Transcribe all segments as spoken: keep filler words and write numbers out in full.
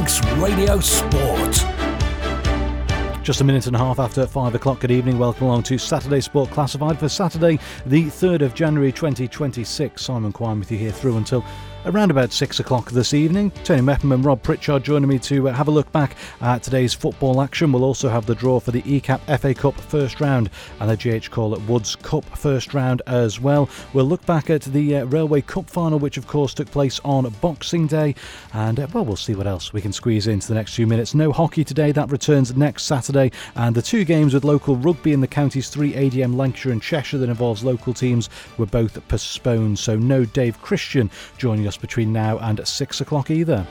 Manx Radio Sport. Just a minute and a half after five o'clock. Good evening. Welcome along to Saturday Sport Classified for Saturday, the third of January twenty twenty-six. Simon Quine with you here through until around about six o'clock this evening. Tony Mepham and Rob Pritchard joining me to uh, have a look back at today's football action. We'll also have the draw for the E CAP F A Cup first round and the G H Call at Woods Cup first round as well. We'll look back at the uh, Railway Cup final, which of course took place on Boxing Day, and uh, well, we'll see what else we can squeeze into the next few minutes. No hockey today, that returns next Saturday, and the two games with local rugby in the counties three, A D M Lancashire and Cheshire, that involves local teams, were both postponed, so no Dave Christian joining us between now and six o'clock either.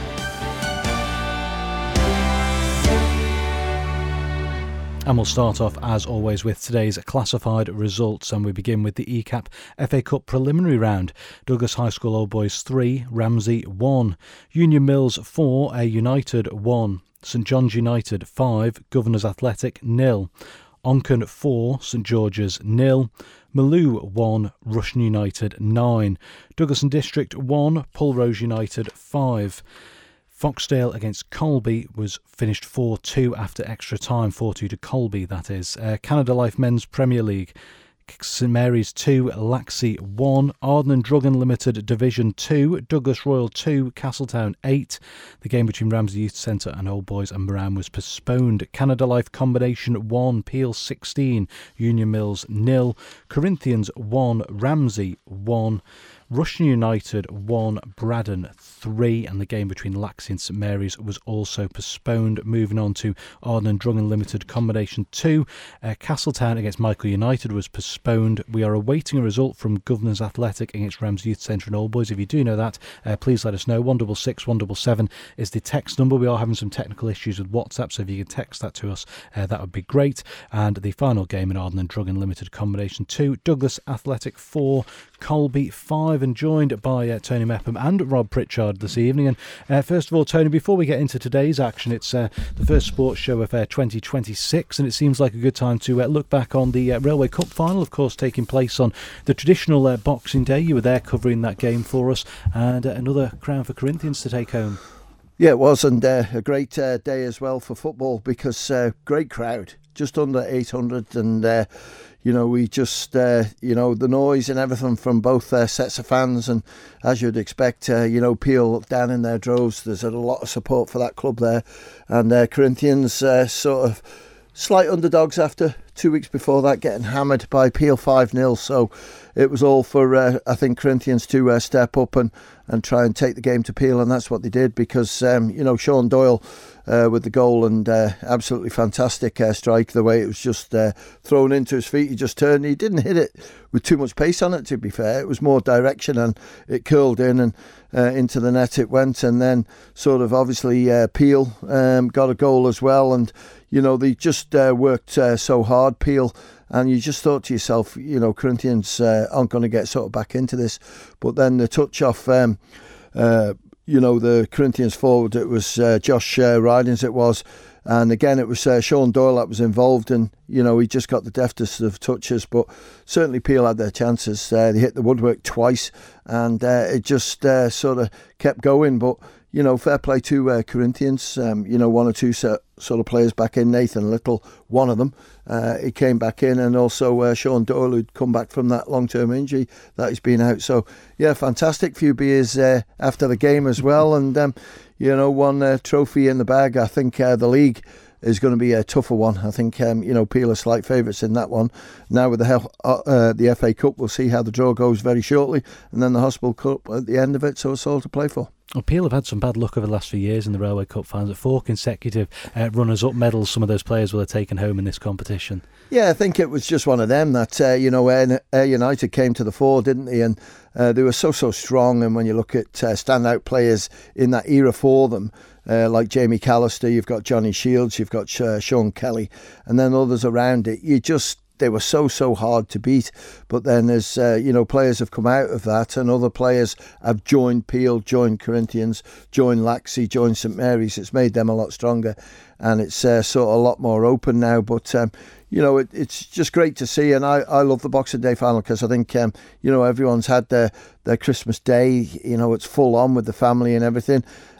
And we'll start off, as always, with today's classified results, and we begin with the E CAP F A Cup preliminary round. Douglas High School Old Boys three, Ramsey one, Union Mills four, A United one, St John's United five, Governors Athletic nil, Onchan four, St George's nil, Maloo one, Rushden United nine, Douglas and District one, Pulrose United five. Foxdale against Colby was finished four two after extra time, four two to Colby, that is. Uh, Canada Life Men's Premier League, St Mary's two, Laxey one, Arden and Druggan Limited Division two, Douglas Royal two, Castletown eight. The game between Ramsey Youth Centre and Old Boys and Moran was postponed. Canada Life Combination one, Peel sixteen, Union Mills nil, Corinthians one, Ramsey one, Rushden United one, Braddon three, and the game between Laxey and St Mary's was also postponed. Moving on to Arden and Druggan Limited Combination two, uh, Castletown against Michael United was postponed. We are awaiting a result from Governors Athletic against Ramsey Youth Centre and Old Boys. If you do know that, uh, please let us know. one six six, one seven seven is the text number. We are having some technical issues with WhatsApp, so if you can text that to us, uh, that would be great. And the final game in Arden and Druggan Limited Combination two, Douglas Athletic four, Colby five, and joined by uh, Tony Mepham and Rob Pritchard this evening. And uh, first of all, Tony, before we get into today's action, it's uh, the first sports show of uh, twenty twenty-six, and it seems like a good time to uh, look back on the uh, Railway Cup final, of course, taking place on the traditional uh, Boxing Day. You were there covering that game for us, and uh, another crown for Corinthians to take home. Yeah, it was, and uh, a great uh, day as well for football, because uh, great crowd, just under eight hundred, and uh, you know, we just, uh, you know, the noise and everything from both uh, sets of fans, and as you'd expect, uh, you know, Peel down in their droves. There's a lot of support for that club there, and uh, Corinthians uh, sort of slight underdogs after two weeks before that, getting hammered by Peel five nil. So it was all for, uh, I think, Corinthians to uh, step up and, and try and take the game to Peel, and that's what they did, because, um, you know, Sean Doyle uh, with the goal, and uh, absolutely fantastic uh, strike, the way it was just uh, thrown into his feet. He just turned. He didn't hit it with too much pace on it, to be fair. It was more direction, and it curled in, and uh, into the net it went. And then sort of obviously uh, Peel um, got a goal as well, and you know, they just uh, worked uh, so hard, Peel, and you just thought to yourself, you know, Corinthians uh, aren't going to get sort of back into this. But then the touch off, um, uh, you know, the Corinthians forward, it was uh, Josh uh, Ridings, it was. And again, it was uh, Sean Doyle that was involved, and, you know, he just got the deftest of touches. But certainly Peel had their chances. Uh, they hit the woodwork twice, and uh, it just uh, sort of kept going. But, you know, fair play to uh, Corinthians. Um, you know, one or two set, sort of players back in. Nathan Little, one of them. Uh, he came back in, and also uh, Sean Doyle, who'd come back from that long-term injury that he's been out. So, yeah, fantastic. Few beers uh, after the game as well. And, um, you know, one uh, trophy in the bag. I think uh, the league is going to be a tougher one. I think, um, you know, Peel are slight favourites in that one. Now with the uh, the F A Cup, we'll see how the draw goes very shortly, and then the Hospital Cup at the end of it, so it's all to play for. Well, Peel have had some bad luck over the last few years in the Railway Cup finals. Four consecutive uh, runners-up medals some of those players will have taken home in this competition. Yeah, I think it was just one of them that, uh, you know, Air, Air United came to the fore, didn't they? And uh, they were so, so strong. And when you look at uh, standout players in that era for them, uh, like Jamie Callister, you've got Johnny Shields, you've got uh, Sean Kelly, and then others around it, you just... they were so, so hard to beat. But then as, uh, you know, players have come out of that, and other players have joined Peel, joined Corinthians, joined Laxey, joined St Mary's. It's made them a lot stronger, and it's uh, sort of a lot more open now. But, um, you know, it, it's just great to see. And I, I love the Boxing Day final, because I think, um, you know, everyone's had their, their Christmas Day. You know, it's full on with the family and everything.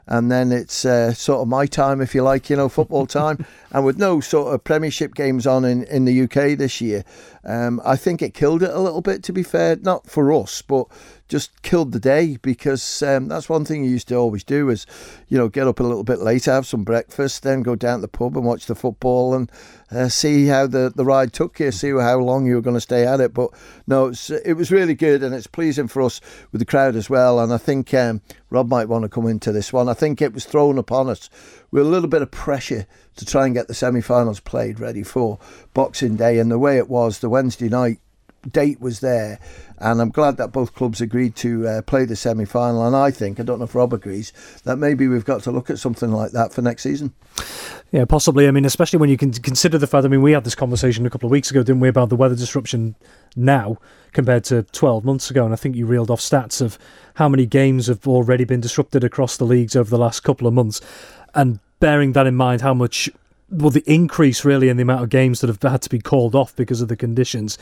and then it's uh, sort of my time, if you like, you know, football time. And with no sort of Premiership games on in, in the U K this year, um, I think it killed it a little bit, to be fair. Not for us, but just killed the day, because um, that's one thing you used to always do is, you know, get up a little bit later, have some breakfast, then go down to the pub and watch the football and uh, see how the, the ride took you, see how long you were going to stay at it. But no, it's, it was really good, and it's pleasing for us with the crowd as well. And I think um, Rob might want to come into this one. I think it was thrown upon us with a little bit of pressure to try and get the semi-finals played ready for Boxing Day, and the way it was, the Wednesday night date was there, and I'm glad that both clubs agreed to uh, play the semi-final. And I think, I don't know if Rob agrees, that maybe we've got to look at something like that for next season. Yeah, possibly. I mean, especially when you can consider the fact, I mean, we had this conversation a couple of weeks ago, didn't we, about the weather disruption now compared to twelve months ago, and I think you reeled off stats of how many games have already been disrupted across the leagues over the last couple of months, and bearing that in mind, how much, well, the increase really in the amount of games that have had to be called off because of the conditions,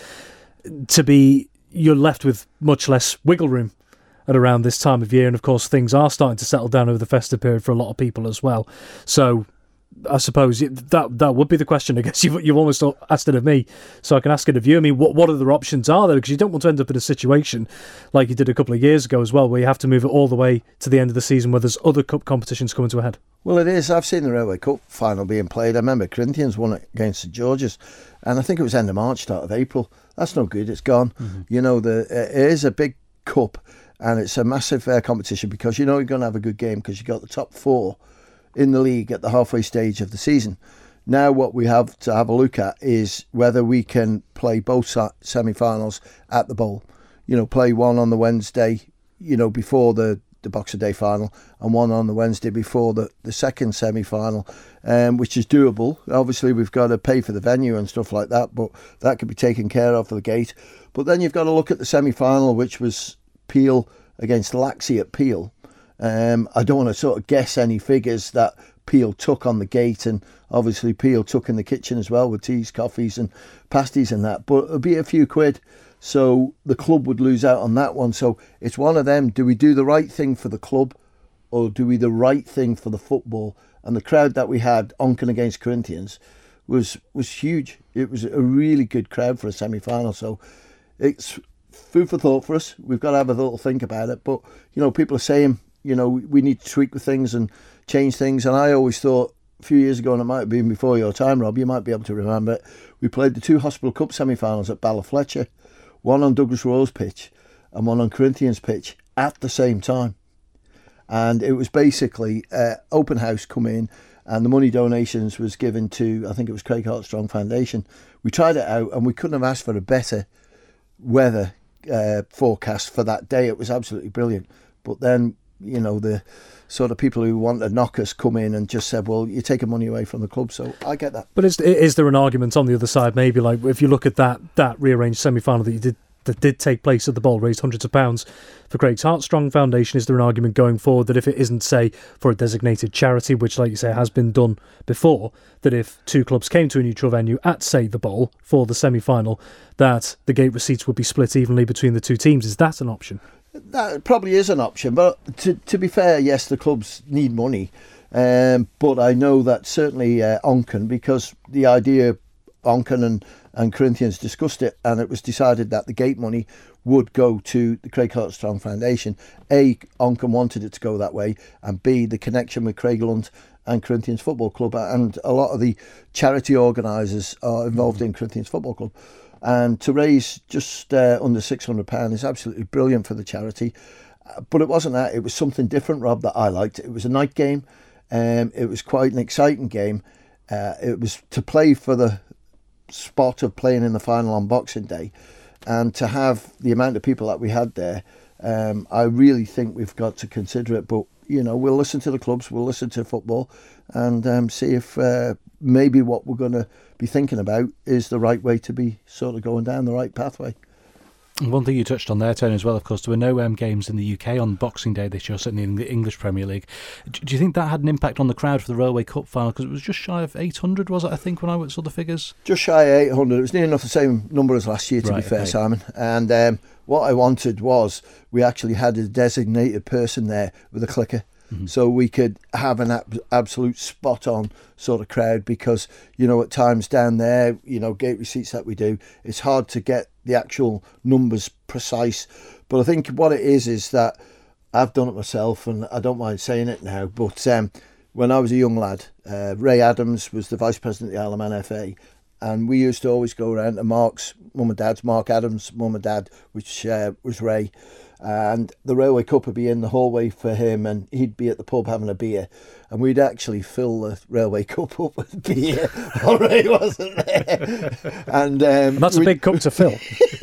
to be, you're left with much less wiggle room at around this time of year. And of course, things are starting to settle down over the festive period for a lot of people as well. So I suppose that that would be the question. I guess you've, you've almost asked it of me, so I can ask it of you. I mean, what, what other options are there? Because you don't want to end up in a situation like you did a couple of years ago as well, where you have to move it all the way to the end of the season where there's other cup competitions coming to a head. Well, it is. I've seen the Railway Cup final being played. I remember Corinthians won it against St George's, and I think it was end of March, start of April. That's no good. It's gone. Mm-hmm. You know, the uh, it is a big cup, and it's a massive uh, competition, because you know you're going to have a good game because you got the top four in the league at the halfway stage of the season. Now what we have to have a look at is whether we can play both semi-finals at the Bowl. You know, play one on the Wednesday, you know, before the, the Boxing Day final, and one on the Wednesday before the, the second semi-final, um, which is doable. Obviously, we've got to pay for the venue and stuff like that, but that could be taken care of for the gate. But then you've got to look at the semi-final, which was Peel against Laxey at Peel. Um, I don't want to sort of guess any figures that Peel took on the gate, and obviously Peel took in the kitchen as well with teas, coffees and pasties and that, but it'll be a few quid, so the club would lose out on that one. So it's one of them, do we do the right thing for the club, or do we the right thing for the football? And the crowd that we had, Onken against Corinthians, was was huge. It was a really good crowd for a semi-final, so it's food for thought for us. We've got to have a little think about it, but you know, people are saying, you know, we need to tweak with things and change things. And I always thought a few years ago, and it might have been before your time, Rob, you might be able to remember it, we played the two Hospital Cup semi-finals at Ballafletcher, one on Douglas Rowe's pitch and one on Corinthians' pitch at the same time. And it was basically uh, open house come in, and the money donations was given to, I think it was Craig Hartstrong Foundation. We tried it out, and we couldn't have asked for a better weather uh, forecast for that day. It was absolutely brilliant. But then, you know, the sort of people who want to knock us come in and just said, well, you're taking money away from the club. So I get that. But is is there an argument on the other side, maybe, like if you look at that that rearranged semi-final that you did that did take place at the Bowl, raised hundreds of pounds for Craig's Hartstrong Foundation, is there an argument going forward that if it isn't, say, for a designated charity, which, like you say, has been done before, that if two clubs came to a neutral venue at, say, the Bowl for the semi-final, that the gate receipts would be split evenly between the two teams? Is that an option? That probably is an option, but to to be fair, yes, the clubs need money, um, but I know that certainly uh, Onken, because the idea, Onken and, and Corinthians discussed it, and it was decided that the gate money would go to the Craig Hartstrong Foundation. A, Onken wanted it to go that way, and B, the connection with Craiglunt and Corinthians Football Club, and a lot of the charity organisers are involved in Corinthians Football Club. And to raise just uh, under six hundred pounds is absolutely brilliant for the charity. Uh, but it wasn't that. It was something different, Rob, that I liked. It was a night game. Um, it was quite an exciting game. Uh, it was to play for the spot of playing in the final on Boxing Day. And to have the amount of people that we had there, um, I really think we've got to consider it. But, you know, we'll listen to the clubs, we'll listen to football, and um, see if uh, maybe what we're going to be thinking about is the right way to be sort of going down the right pathway. One thing you touched on there, Tony, as well, of course, there were no um, games in the U K on Boxing Day this year, certainly in the English Premier League. Do you think that had an impact on the crowd for the Railway Cup final? Because it was just shy of eight hundred, was it, I think, when I saw the figures? Just shy of eight hundred. It was near enough the same number as last year, to right, be fair, okay. Simon. And um, what I wanted was we actually had a designated person there with a clicker. mm-hmm. so we could have an ab- absolute spot-on sort of crowd, because, you know, at times down there, you know, gate receipts that we do, it's hard to get the actual numbers precise. But I think what it is is that I've done it myself, and I don't mind saying it now, but um, when I was a young lad, uh, Ray Adams was the vice president of the Isle of Man F A, and we used to always go around to Mark's mum and dad's, Mark Adams' mum and dad, which uh, was Ray, and the Railway Cup would be in the hallway for him, and he'd be at the pub having a beer, and we'd actually fill the Railway Cup up with beer while Ray wasn't there. And, um, and that's a big cup to fill.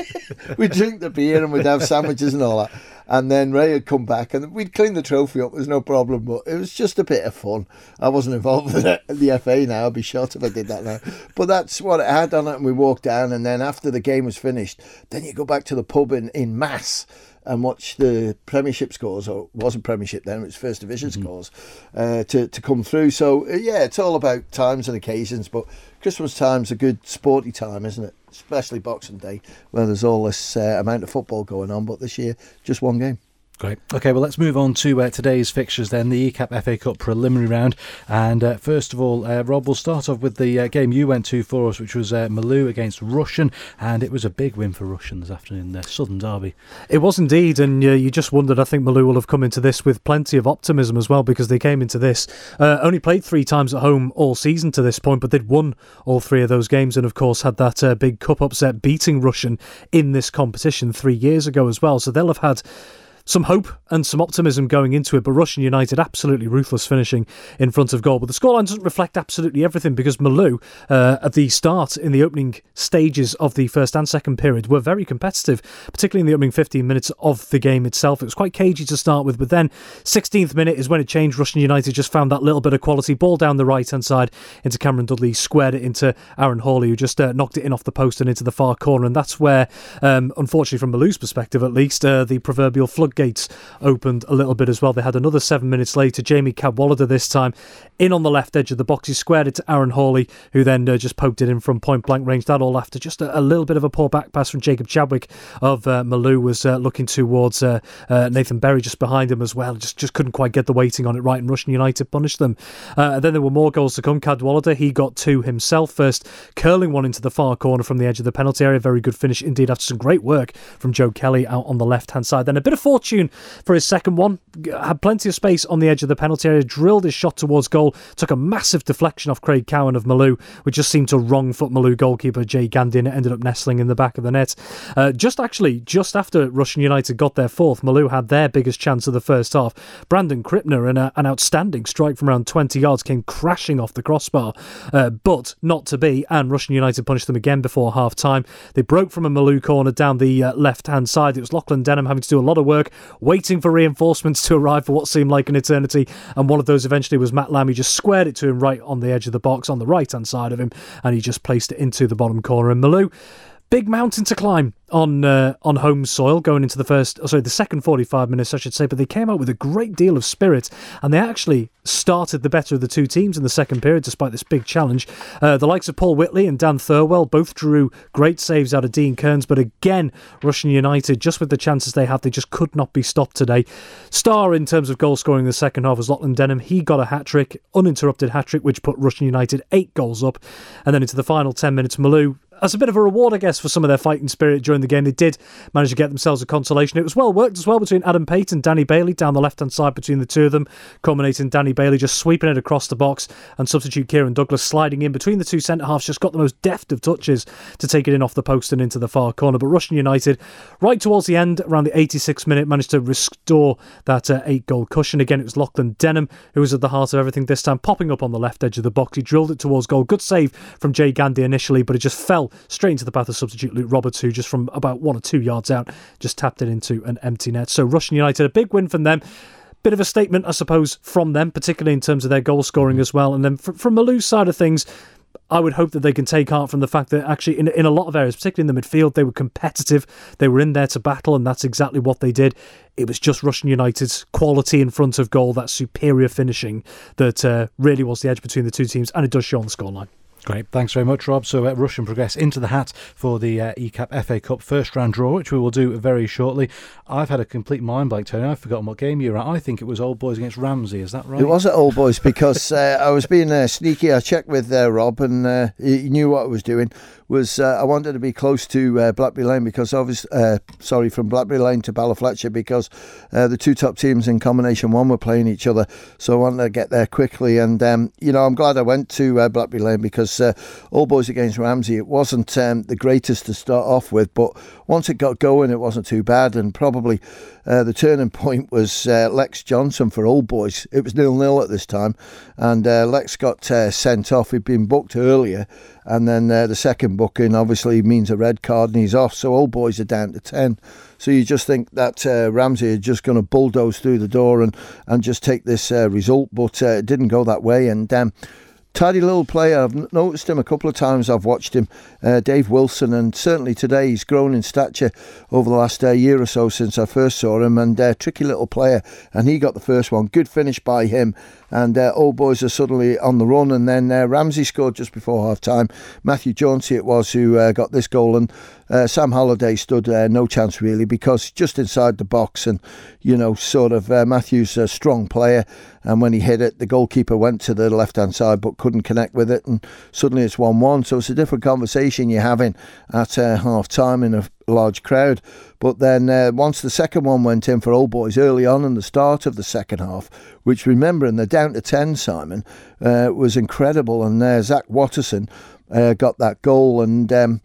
We'd drink the beer and we'd have sandwiches and all that. And then Ray would come back and we'd clean the trophy up. There's no problem, but it was just a bit of fun. I wasn't involved with the F A now. I'd be shot if I did that now. But that's what it had on it. And we walked down, and then after the game was finished, then you go back to the pub in, in mass and watch the Premiership scores, or it wasn't Premiership then, it was First Division mm-hmm. scores, uh, to, to come through. So, uh, yeah, it's all about times and occasions, but Christmas time's a good sporty time, isn't it? Especially Boxing Day, where there's all this uh, amount of football going on, but this year, just one game. Great. OK, well, let's move on to uh, today's fixtures then, the E CAP F A Cup preliminary round. And uh, first of all, uh, Rob, we'll start off with the uh, game you went to for us, which was uh, Malou against Rushen, and it was a big win for Rushen this afternoon, the Southern Derby. It was indeed, and uh, you just wondered, I think Malou will have come into this with plenty of optimism as well, because they came into this, uh, only played three times at home all season to this point, but they'd won all three of those games, and of course had that uh, big cup upset beating Rushen in this competition three years ago as well, so they'll have had some hope and some optimism going into it, but Rushen United absolutely ruthless finishing in front of goal. But the scoreline doesn't reflect absolutely everything, because Malou, uh, at the start, in the opening stages of the first and second period, were very competitive, particularly in the opening fifteen minutes of the game itself. It was quite cagey to start with, but then sixteenth minute is when it changed. Rushen United just found that little bit of quality. Ball down the right-hand side into Cameron Dudley, squared it into Aaron Hawley, who just uh, knocked it in off the post and into the far corner. And that's where, um, unfortunately from Malou's perspective at least, uh, the proverbial floodgates opened a little bit as well. They had another seven minutes later. Jamie Cadwallader this time in on the left edge of the box. He squared it to Aaron Hawley, who then uh, just poked it in from point blank range. That all after just a, a little bit of a poor back pass from Jacob Chadwick of uh, Malou, was uh, looking towards uh, uh, Nathan Berry just behind him as well. Just just couldn't quite get the weighting on it right, and Rushen United punished them. Uh, and then there were more goals to come. Cadwallader, he got two himself. First, curling one into the far corner from the edge of the penalty area. Very good finish indeed after some great work from Joe Kelly out on the left-hand side. Then a bit of fortune for his second one. Had plenty of space on the edge of the penalty area, drilled his shot towards goal, took a massive deflection off Craig Cowan of Malou, which just seemed to wrong foot Malou goalkeeper Jay Gandy, and it ended up nestling in the back of the net. Uh, just actually, just after Rushen United got their fourth, Malou had their biggest chance of the first half. Brandon Krippner, in a, an outstanding strike from around twenty yards, came crashing off the crossbar, uh, but not to be, and Rushen United punished them again before half-time. They broke from a Malou corner down the uh, left-hand side. It was Lachlan Denham having to do a lot of work, waiting for reinforcements to arrive for what seemed like an eternity, and one of those eventually was Matt Lamb. He just squared it to him right on the edge of the box on the right hand side of him, and he just placed it into the bottom corner. And Malou, big mountain to climb on uh, on home soil going into the first, oh, sorry, the second forty-five minutes, I should say, but they came out with a great deal of spirit, and they actually started the better of the two teams in the second period despite this big challenge. Uh, the likes of Paul Whitley and Dan Thirlwell both drew great saves out of Dean Kearns, but again, Rushen United, just with the chances they had, they just could not be stopped today. Star in terms of goal scoring in the second half was Lachlan Denham. He got a hat-trick, uninterrupted hat-trick, which put Rushen United eight goals up, and then into the final ten minutes, Malou, as a bit of a reward, I guess, for some of their fighting spirit during the game, they did manage to get themselves a consolation. It was well worked as well between Adam Pate and Danny Bailey down the left-hand side between the two of them, culminating Danny Bailey just sweeping it across the box, and substitute Kieran Douglas sliding in between the two centre-halves, just got the most deft of touches to take it in off the post and into the far corner. But Rushen United, right towards the end, around the eighty-sixth minute, managed to restore that uh, eight-goal cushion. Again, it was Lachlan Denham who was at the heart of everything this time, popping up on the left edge of the box. He drilled it towards goal. Good save from Jay Gandy initially, but it just fell straight into the path of substitute Luke Roberts, who just from about one or two yards out just tapped it into an empty net. So Rushen United, a big win from them. Bit of a statement, I suppose, from them, particularly in terms of their goal scoring as well. And then from, from Malou's side of things, I would hope that they can take heart from the fact that actually in, in a lot of areas, particularly in the midfield, they were competitive, they were in there to battle, and that's exactly what they did. It was just Rushen United's quality in front of goal, that superior finishing, that uh, really was the edge between the two teams, and it does show on the scoreline. Great, thanks very much, Rob. So uh, rush and progress into the hat for the uh, E C A P F A Cup first round draw, which we will do very shortly. I've had a complete mind blank, Tony. I've forgotten what game you were at. I think it was Old Boys against Ramsey, is that right? It was at Old Boys because uh, I was being uh, sneaky. I checked with uh, Rob and uh, he knew what I was doing. Was uh, I wanted to be close to uh, Blackberry Lane because obviously, uh, sorry, from Blackberry Lane to Ballafletcher because uh, the two top teams in Combination One were playing each other. So I wanted to get there quickly, and um, you know, I'm glad I went to uh, Blackberry Lane because uh, Old Boys against Ramsey, it wasn't um, the greatest to start off with, but once it got going, it wasn't too bad, and probably uh, the turning point was uh, Lex Johnson for Old Boys. It was nil nil at this time, and uh, Lex got uh, sent off. He'd been booked earlier. And then uh, the second booking obviously means a red card and he's off. So Old Boys are down to ten. So you just think that uh, Ramsey are just going to bulldoze through the door and, and just take this uh, result. But uh, it didn't go that way. And um, tidy little player. I've noticed him a couple of times. I've watched him, uh, Dave Wilson, and certainly today he's grown in stature over the last uh, year or so since I first saw him. And uh, tricky little player. And he got the first one. Good finish by him. And uh, Old Boys are suddenly on the run. And then uh, Ramsey scored just before half time. Matthew Jauncey it was who uh, got this goal. And uh, Sam Holliday stood uh, no chance really because just inside the box. And, you know, sort of uh, Matthew's a strong player. And when he hit it, the goalkeeper went to the left-hand side but couldn't connect with it. And suddenly it's one one. So it's a different conversation you're having at uh, half-time in a large crowd. But then uh, once the second one went in for Old Boys early on in the start of the second half, which remembering they're down to ten, Simon, uh, was incredible. And uh, Zach Watterson uh, got that goal. And um,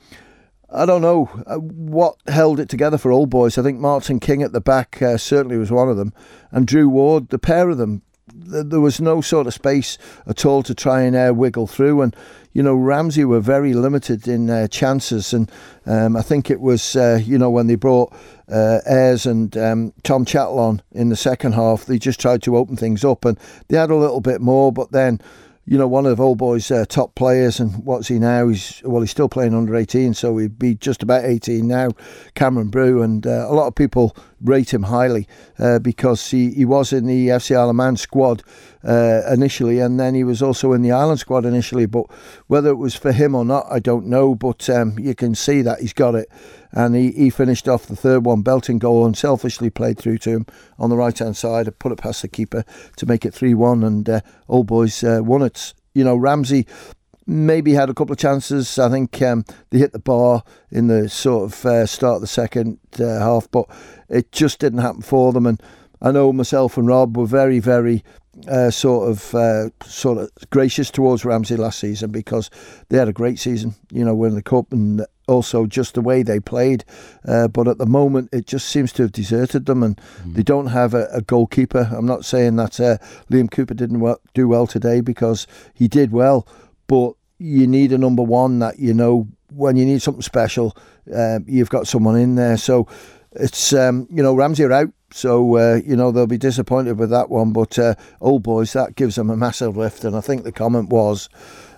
I don't know uh, what held it together for Old Boys. I think Martin King at the back uh, certainly was one of them. And Drew Ward, the pair of them, there was no sort of space at all to try and uh, wiggle through. And, you know, Ramsey were very limited in uh, chances. And um, I think it was, uh, you know, when they brought uh, Ayres and um, Tom Chattel on in the second half, they just tried to open things up. And they had a little bit more, but then, you know, one of Old Boys' uh, top players, and what's he now? He's well, he's still playing under eighteen, so he'd be just about eighteen now, Cameron Brew, and uh, a lot of people rate him highly uh, because he, he was in the F C Isle of Man squad uh, initially, and then he was also in the Ireland squad initially, but whether it was for him or not, I don't know, but um, you can see that he's got it. And he, he finished off the third one, belting goal, and selfishly played through to him on the right-hand side, put it past the keeper to make it three one, and uh, Old Boys uh, won it. You know, Ramsey maybe had a couple of chances. I think um, they hit the bar in the sort of uh, start of the second uh, half, but it just didn't happen for them. And I know myself and Rob were very, very uh, sort of uh, sort of gracious towards Ramsey last season because they had a great season, you know, winning the cup and also just the way they played. Uh, but at the moment, it just seems to have deserted them, and mm. they don't have a, a goalkeeper. I'm not saying that uh, Liam Cooper didn't well, do well today because he did well, but you need a number one that, you know, when you need something special, uh, you've got someone in there. So it's, um, you know, Ramsey are out. So, uh, you know, they'll be disappointed with that one. But uh, Old Boys, that gives them a massive lift. And I think the comment was,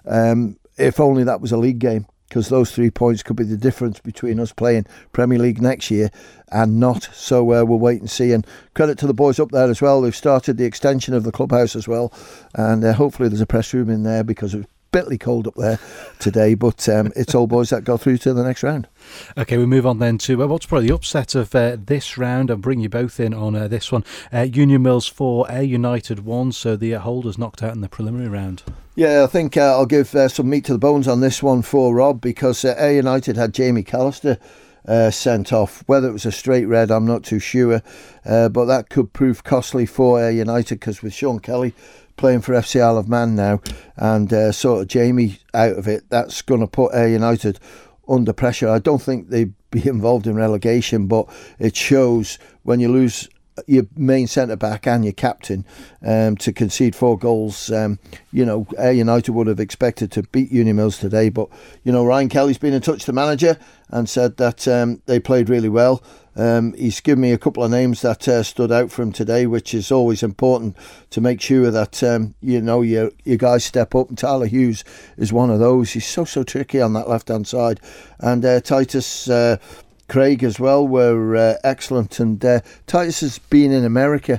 um, if only that was a league game, because those three points could be the difference between us playing Premier League next year and not. So uh, we'll wait and see. And credit to the boys up there as well. They've started the extension of the clubhouse as well. And uh, hopefully there's a press room in there because it was bitterly cold up there today, but um, it's Old Boys that go through to the next round. Okay, we move on then to uh, what's probably the upset of uh, this round. I'll bring you both in on uh, this one. Uh, Union Mills four, Ayr United one, so the uh, holders knocked out in the preliminary round. Yeah, I think uh, I'll give uh, some meat to the bones on this one for Rob, because uh, Ayr United had Jamie Callister Uh, sent off. Whether it was a straight red, I'm not too sure, uh, but that could prove costly for Ayr United, because with Sean Kelly playing for F C Isle of Man now and uh, sort of Jamie out of it, that's going to put Ayr United under pressure. I don't think they'd be involved in relegation, but it shows when you lose your main centre-back and your captain um, to concede four goals. Um, you know, Ayr United would have expected to beat Union Mills today, but, you know, Ryan Kelly's been in touch with the manager and said that um, they played really well. Um, he's given me a couple of names that uh, stood out for him today, which is always important to make sure that, um, you know, your, your guys step up. And Tyler Hughes is one of those. He's so, so tricky on that left-hand side. And uh, Titus Uh, Craig as well were uh, excellent, and uh, Titus has been in America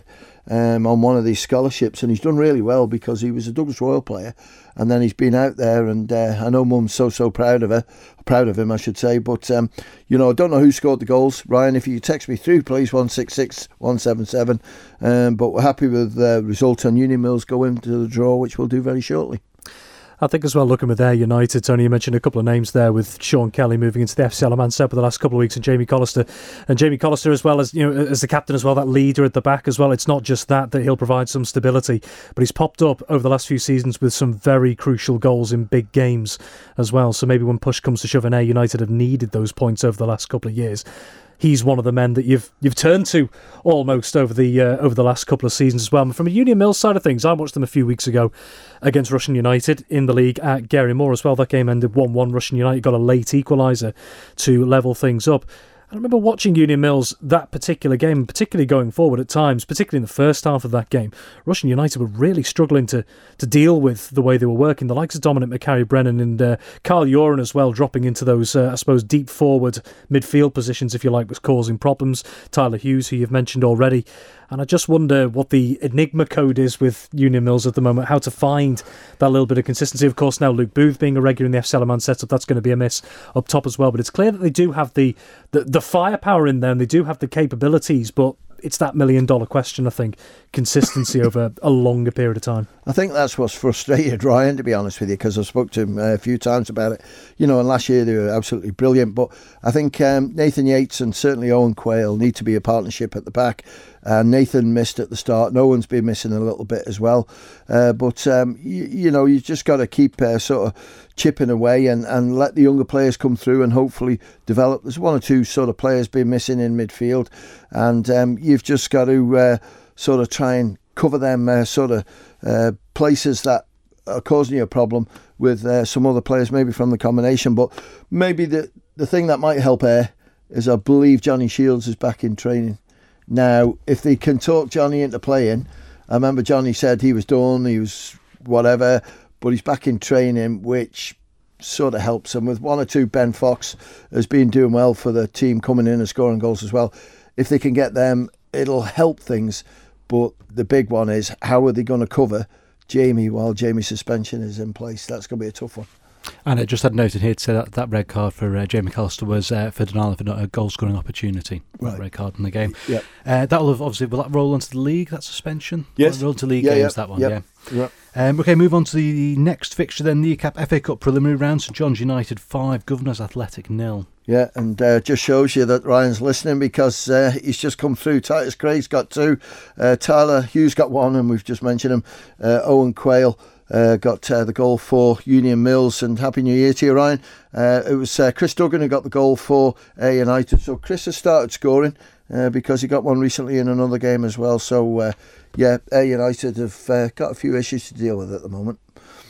um, on one of these scholarships, and he's done really well because he was a Douglas Royal player, and then he's been out there, and uh, I know Mum's so so proud of her, proud of him, I should say. But um, you know, I don't know who scored the goals. Ryan, if you text me through, please, one six six one seven seven. Um, but we're happy with the result, and Union Mills go into the draw, which we'll do very shortly. I think as well, looking with Ayr United, Tony, you mentioned a couple of names there with Sean Kelly moving into the F C Salamanca for the last couple of weeks, and Jamie Collister. And Jamie Collister as well as, you know, as the captain as well, that leader at the back as well. It's not just that, that he'll provide some stability, but he's popped up over the last few seasons with some very crucial goals in big games as well. So maybe when push comes to shove, and Ayr United have needed those points over the last couple of years, he's one of the men that you've you've turned to almost over the uh, over the last couple of seasons as well. And from a Union Mills side of things, I watched them a few weeks ago against Russian United in the league at Gary Moore as well. That game ended one one. Russian United got a late equaliser to level things up. I remember watching Union Mills that particular game, particularly going forward at times, particularly in the first half of that game. Russian United were really struggling to to deal with the way they were working. The likes of Dominic McCarry-Brennan and uh, Carl Joran as well, dropping into those, uh, I suppose, deep forward midfield positions, if you like, was causing problems. Tyler Hughes, who you've mentioned already. And I just wonder what the enigma code is with Union Mills at the moment, how to find that little bit of consistency. Of course, now Luke Booth being a regular in the F C Salamanca setup, that's going to be a miss up top as well. But it's clear that they do have the, the, the firepower in there, and they do have the capabilities, but it's that million dollar question, I think. Consistency over a longer period of time. I think that's what's frustrated Ryan, to be honest with you, because I spoke to him a few times about it. You know, and last year they were absolutely brilliant, but I think um, Nathan Yates and certainly Owen Quayle need to be a partnership at the back. Uh, Nathan missed at the start. No one's been missing a little bit as well. Uh, but, um, you, you know, you just got to keep uh, sort of chipping away and, and let the younger players come through and hopefully develop. There's one or two sort of players been missing in midfield, and um, you've just got to uh, sort of try and cover them uh, sort of uh, places that are causing you a problem with uh, some other players, maybe from the combination. But maybe the, the thing that might help Ayr is I believe Johnny Shields is back in training. Now, if they can talk Johnny into playing, I remember Johnny said he was done, he was whatever, but he's back in training, which sort of helps him. With one or two, Ben Fox has been doing well for the team, coming in and scoring goals as well. If they can get them, it'll help things. But the big one is, how are they going to cover Jamie while Jamie's suspension is in place? That's going to be a tough one. And I just had noted here to say that that red card for uh, Jamie Collister was uh, for denial of a goal scoring opportunity. Right. That red card in the game. Yeah. Uh, that will have obviously, will that roll into the league, that suspension? Yes. Will it roll into league yeah, games, yeah, that one, yeah. yeah. yeah. Um, okay, move on to the next fixture then. The E C A P F A Cup preliminary round. St John's United five, Governors Athletic nil. Yeah, and uh, just shows you that Ryan's listening, because uh, he's just come through. Titus Craig's got two, uh, Tyler Hughes got one, and we've just mentioned him. Uh, Owen Quayle uh, got uh, the goal for Union Mills, and Happy New Year to you, Ryan. Uh, it was uh, Chris Duggan who got the goal for Ayr United. So Chris has started scoring uh, because he got one recently in another game as well. So uh, yeah, Ayr United have uh, got a few issues to deal with at the moment.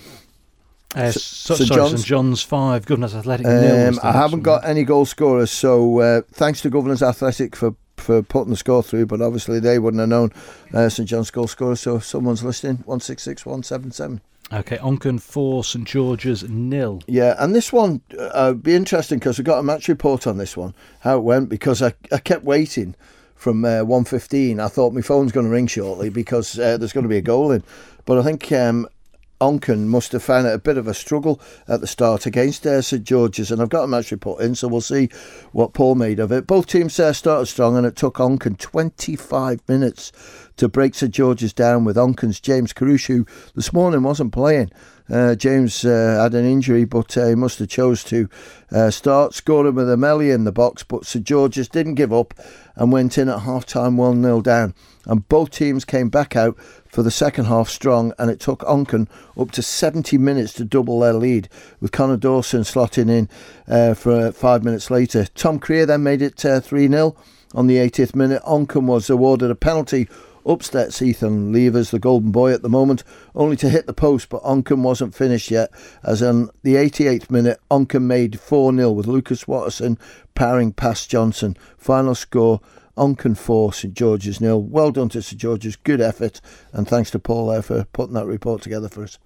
Uh, S- so, St sorry, John's? St John's five, Governors Athletic Um, nil. I haven't got any goal scorers, so uh, thanks to Governors Athletic for, for putting the score through, but obviously they wouldn't have known uh, St John's goal scorers, so if someone's listening, one six six one seven seven. Okay, Onchan four, St George's nil. Yeah, and this one uh, would be interesting, because we got a match report on this one, how it went, because I, I kept waiting from uh, one fifteen. I thought my phone's going to ring shortly because uh, there's going to be a goal in, but I think um, Onchan must have found it a bit of a struggle at the start against uh, St George's, and I've got a match report in, so we'll see what Paul made of it. Both teams uh, started strong, and it took Onchan twenty-five minutes to break St George's down, with Onchan's James Carush, who this morning wasn't playing. Uh, James uh, had an injury, but uh, he must have chose to uh, start, scoring with a melee in the box, but St George's didn't give up and went in at half-time one nil down. And both teams came back out for the second half strong, and it took Onchan up to seventy minutes to double their lead, with Conor Dawson slotting in uh, for uh, five minutes later. Tom Creer then made it uh, three nil on the eightieth minute. Onchan was awarded a penalty, upsets Ethan Levers, the golden boy at the moment, only to hit the post, but Onchan wasn't finished yet, as on the eighty-eighth minute Onchan made four nil with Lucas Watterson powering past Johnson. Final score, Onchan four, St George's nil. Well done to St George's, good effort, and thanks to Paul there for putting that report together for us.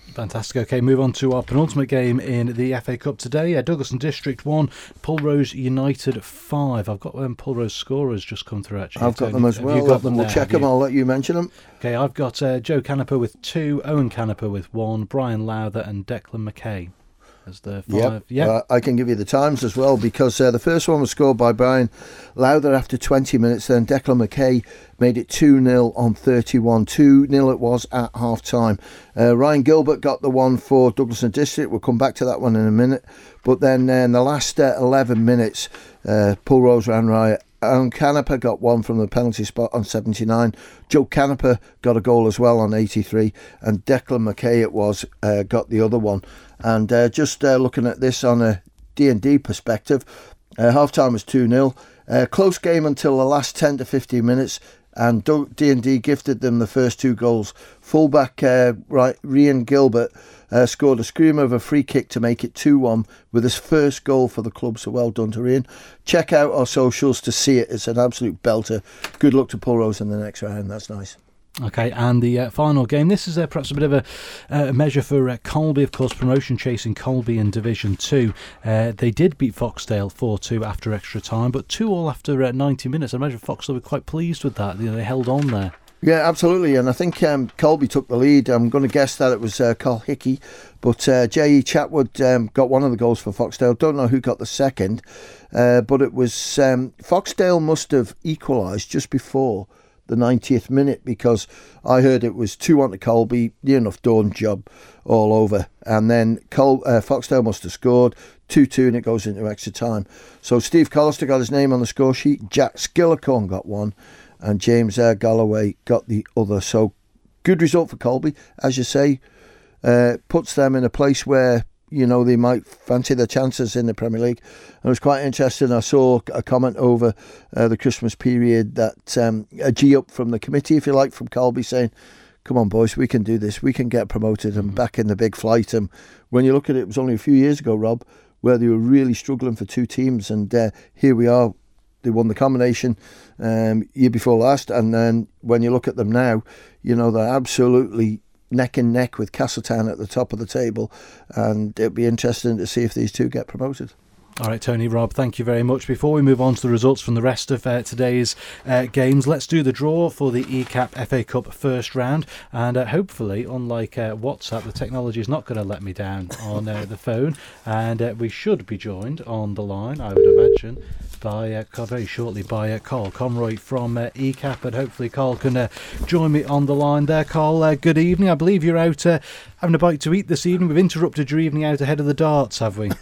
Fantastic. Okay, move on to our penultimate game in the F A Cup today. Uh, Douglas and District one, Pulrose United five. I've got um, Pulrose scorers just come through, actually. I've got Tony, them as have well. You got them we'll there, check them. you? I'll let you mention them. Okay, I've got uh, Joe Caneper with two, Owen Caneper with one, Brian Lowther and Declan McKay as the five. Yep. Yeah, Uh, I can give you the times as well, because uh, the first one was scored by Brian Lowther after twenty minutes. Then Declan McKay made it two nil on thirty-one. two nil it was at half time. Uh, Ryan Gilbert got the one for Douglas and District. We'll come back to that one in a minute. But then uh, in the last uh, eleven minutes, uh, Pulrose ran riot. Owen Caneper got one from the penalty spot on seventy-nine. Joe Caneper got a goal as well on eighty-three. And Declan McKay, it was, uh, got the other one. And uh, just uh, looking at this on a D and D perspective, uh, half-time was two nil. Uh, close game until the last ten to fifteen minutes. And D and D gifted them the first two goals. Fullback uh, right, Ryan Gilbert uh, scored a screamer of a free kick to make it two one with his first goal for the club. So well done to Ryan. Check out our socials to see it. It's an absolute belter. Good luck to Pulrose in the next round. That's nice. Okay, and the uh, final game. This is uh, perhaps a bit of a uh, measure for uh, Colby, of course, promotion chasing Colby in Division two. Uh, they did beat Foxdale four two after extra time, but two all after uh, ninety minutes. I imagine Foxdale were quite pleased with that. You know, they held on there. Yeah, absolutely. And I think um, Colby took the lead. I'm going to guess that it was uh, Carl Hickey, but uh, J E Chatwood um, got one of the goals for Foxdale. Don't know who got the second, uh, but it was um, Foxdale must have equalised just before the ninetieth minute, because I heard it was two one to Colby, near enough done, job all over. And then Col- uh, Foxdale must have scored two two and it goes into extra time. So Steve Collister got his name on the score sheet, Jack Skillicorn got one, and James uh, Galloway got the other. So good result for Colby, as you say, uh, puts them in a place where, you know, they might fancy their chances in the Premier League. And it was quite interesting. I saw a comment over uh, the Christmas period that um, a G up from the committee, if you like, from Colby, saying, come on, boys, we can do this. We can get promoted and back in the big flight. And when you look at it, it was only a few years ago, Rob, where they were really struggling for two teams. And uh, here we are. They won the combination um, year before last. And then when you look at them now, you know, they're absolutely neck and neck with Castletown at the top of the table, and it'll be interesting to see if these two get promoted. All right, Tony, Rob, thank you very much. Before we move on to the results from the rest of uh, today's uh, games, let's do the draw for the E CAP F A Cup first round. And uh, hopefully, unlike uh, WhatsApp, the technology is not going to let me down on uh, the phone. And uh, we should be joined on the line, I would imagine, by uh, very shortly by uh, Carl Conroy from uh, E CAP. And hopefully Carl can uh, join me on the line there. Carl, uh, good evening. I believe you're out uh, having a bite to eat this evening. We've interrupted your evening out ahead of the darts, have we?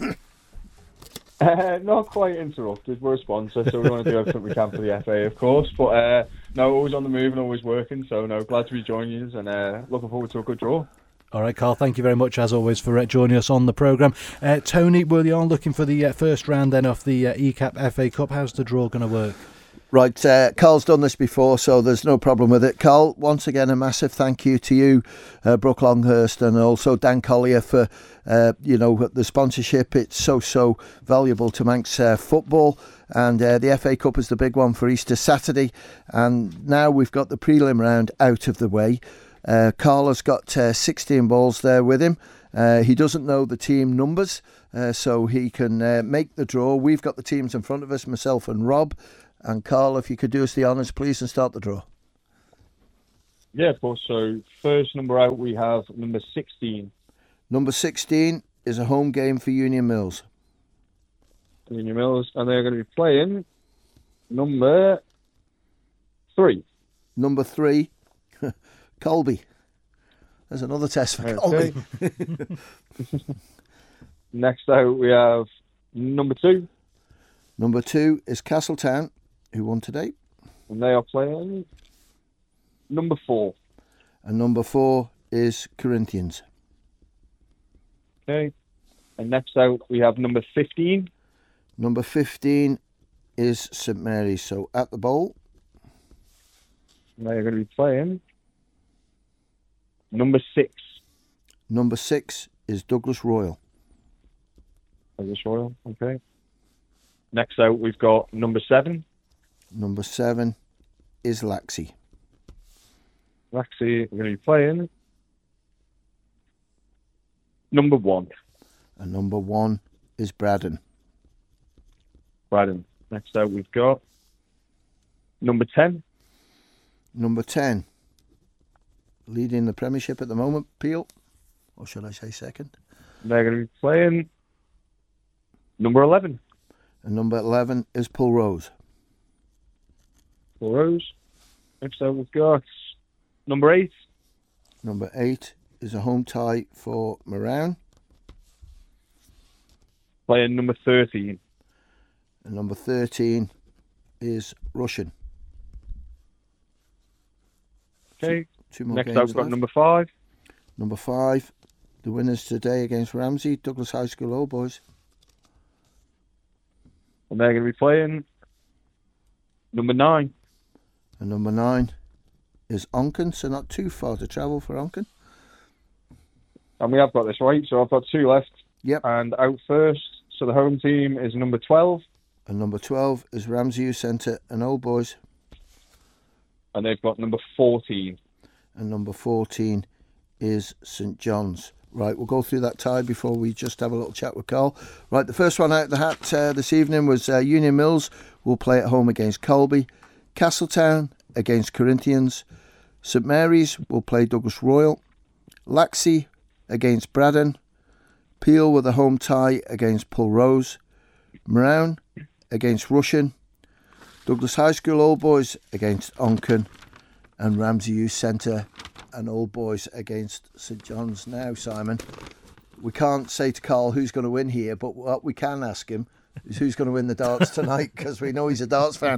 Uh, not quite interrupted. We're a sponsor, so we want to do everything we can for the F A, of course. But uh, no, always on the move and always working. So no, glad to be joining you, and uh, looking forward to a good draw. All right, Carl, thank you very much, as always, for uh, joining us on the programme. Uh, Tony, we are looking for the uh, first round then of the uh, E CAP F A Cup. How's the draw going to work? Right, uh, Carl's done this before, so there's no problem with it. Carl, once again, a massive thank you to you, uh, Brooke Longhurst, and also Dan Collier for, uh, you know, the sponsorship. It's so, so valuable to Manx uh, football. And uh, the F A Cup is the big one for Easter Saturday. And now we've got the prelim round out of the way. Uh, Carl has got uh, sixteen balls there with him. Uh, he doesn't know the team numbers, uh, so he can uh, make the draw. We've got the teams in front of us, myself and Rob. And Carl, if you could do us the honours, please, and start the draw. Yeah, of course. So first number out, we have number sixteen. Number sixteen is a home game for Union Mills. Union Mills, and they're going to be playing number three. Number three, Colby. There's another test for Okay. Colby. Next out, we have number two. Number two is Castletown, who won today. And they are playing number four. And number four is Corinthians. Okay. And next out, we have number fifteen. Number fifteen is St Mary's. So at the bowl. And they're going to be playing number six. Number six is Douglas Royal. Douglas Royal, okay. Next out, we've got number seven. Number seven is Laxey. Laxey, we're going to be playing Number one. And number one is Braddon. Braddon. Next out we've got number ten. Number ten. Leading the Premiership at the moment, Peel. Or should I say second? They're going to be playing number eleven. And number eleven is Pulrose. Pulrose. Next out we've got number eight. Number eight is a home tie for Marown. Playing number thirteen. And number thirteen is Russian. Okay. Two more Next games out we've got left. number five. Number five, the winners today against Ramsey, Douglas High School Old Boys. And they're going to be playing number nine. And number nine is Onken, so not too far to travel for Onken. And we have got this right, so I've got two left. Yep. And out first, so the home team is number twelve. And number twelve is Ramsey Youth Centre and Old Boys. And they've got number fourteen. And number fourteen is St John's. Right, we'll go through that tie before we just have a little chat with Carl. Right, the first one out of the hat uh, this evening was uh, Union Mills will play at home against Colby. Castletown against Corinthians. St Mary's will play Douglas Royal. Laxey against Braddon. Peel with a home tie against Pulrose. Marown against Russian. Douglas High School Old Boys against Onken. And Ramsey Youth Centre and Old Boys against St John's. Now, Simon, we can't say to Carl who's going to win here, but what we can ask him is who's going to win the darts tonight, because we know he's a darts fan.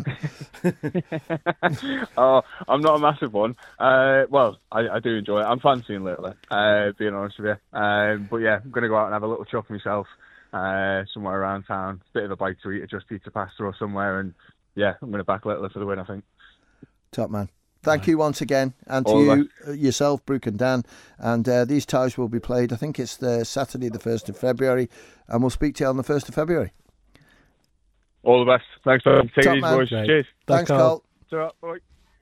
Oh, I'm not a massive one. Uh, well, I, I do enjoy it. I'm fancying lately, uh, being honest with you. Um, but yeah, I'm going to go out and have a little chuck myself uh, somewhere around town. Bit of a bite to eat at Just Pizza Pasta or somewhere, and yeah, I'm going to back Littler for the win, I think. Top man. Thank right. you once again, and to All you, right. yourself, Brooke and Dan. And uh, these ties will be played, I think it's the Saturday the first of February, and we'll speak to you on the first of February. All the best. Thanks for taking these, boys. Great. Cheers. Thanks, Carl. Carl. Bye.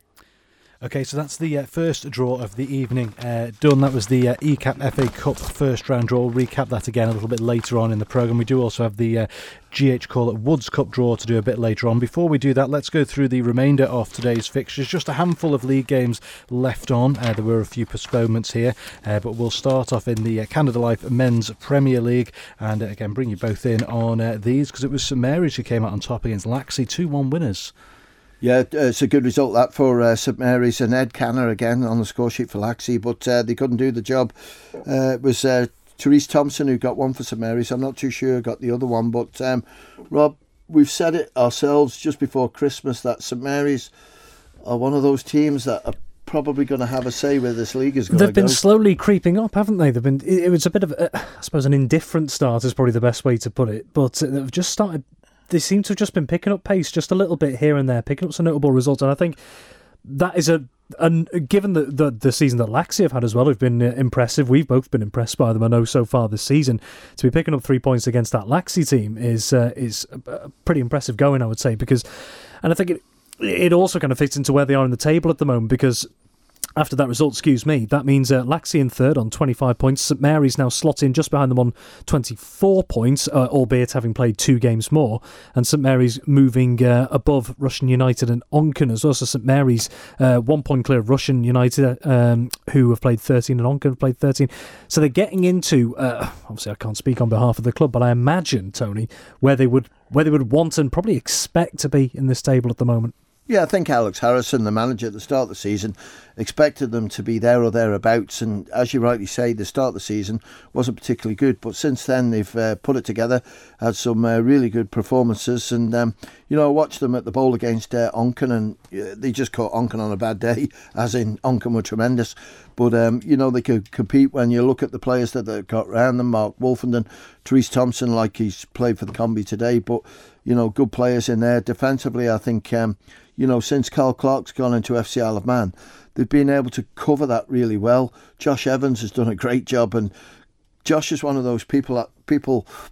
Okay, so that's the uh, first draw of the evening uh, done. That was the uh, E CAP F A Cup first round draw. We'll recap that again a little bit later on in the programme. We do also have the uh, G H Corlett Woods Cup draw to do a bit later on. Before we do that, let's go through the remainder of today's fixtures. Just a handful of league games left on. Uh, there were a few postponements here, uh, but we'll start off in the uh, Canada Life Men's Premier League, and uh, again bring you both in on uh, these, because it was St Mary's who came out on top against Laxey, two one winners. Yeah, it's a good result that for uh, St Mary's, and Ed Canner again on the score sheet for Laxey, but uh, they couldn't do the job. Uh, it was uh, Therese Thompson who got one for St Mary's. I'm not too sure who got the other one, but um, Rob, we've said it ourselves just before Christmas that St Mary's are one of those teams that are probably going to have a say where this league is going to go. They've been slowly creeping up, haven't they? They've been. It was a bit of, a, I suppose, an indifferent start is probably the best way to put it, but they've just started. They seem to have just been picking up pace just a little bit here and there, picking up some notable results. And I think that is a, a given the, the, the season that Laxey have had as well, who've been uh, impressive. We've both been impressed by them, I know, so far this season. To be picking up three points against that Laxey team is uh, is a pretty impressive going, I would say. Because, and I think it it also kind of fits into where they are in the table at the moment, because after that result, excuse me, that means uh, Laxey in third on twenty-five points. St Mary's now slotting just behind them on twenty-four points, uh, albeit having played two games more. And St Mary's moving uh, above Russian United and Onken as well. So St Mary's uh, one point clear of Russian United, um, who have played thirteen, and Onken have played thirteen. So they're getting into, uh, obviously I can't speak on behalf of the club, but I imagine, Tony, where they would where they would want and probably expect to be in this table at the moment. Yeah, I think Alex Harrison, the manager at the start of the season, expected them to be there or thereabouts. And as you rightly say, the start of the season wasn't particularly good. But since then, they've uh, put it together, had some uh, really good performances. And, um, you know, I watched them at the bowl against uh, Onken, and uh, they just caught Onken on a bad day, as in Onken were tremendous. But, um, you know, they could compete when you look at the players that they've got around them. Mark Wolfenden, Therese Thompson, like he's played for the Combi today. But, you know, good players in there. Defensively, I think... Um, You know, since Carl Clark's gone into F C Isle of Man, they've been able to cover that really well. Josh Evans has done a great job, and Josh is one of those people that people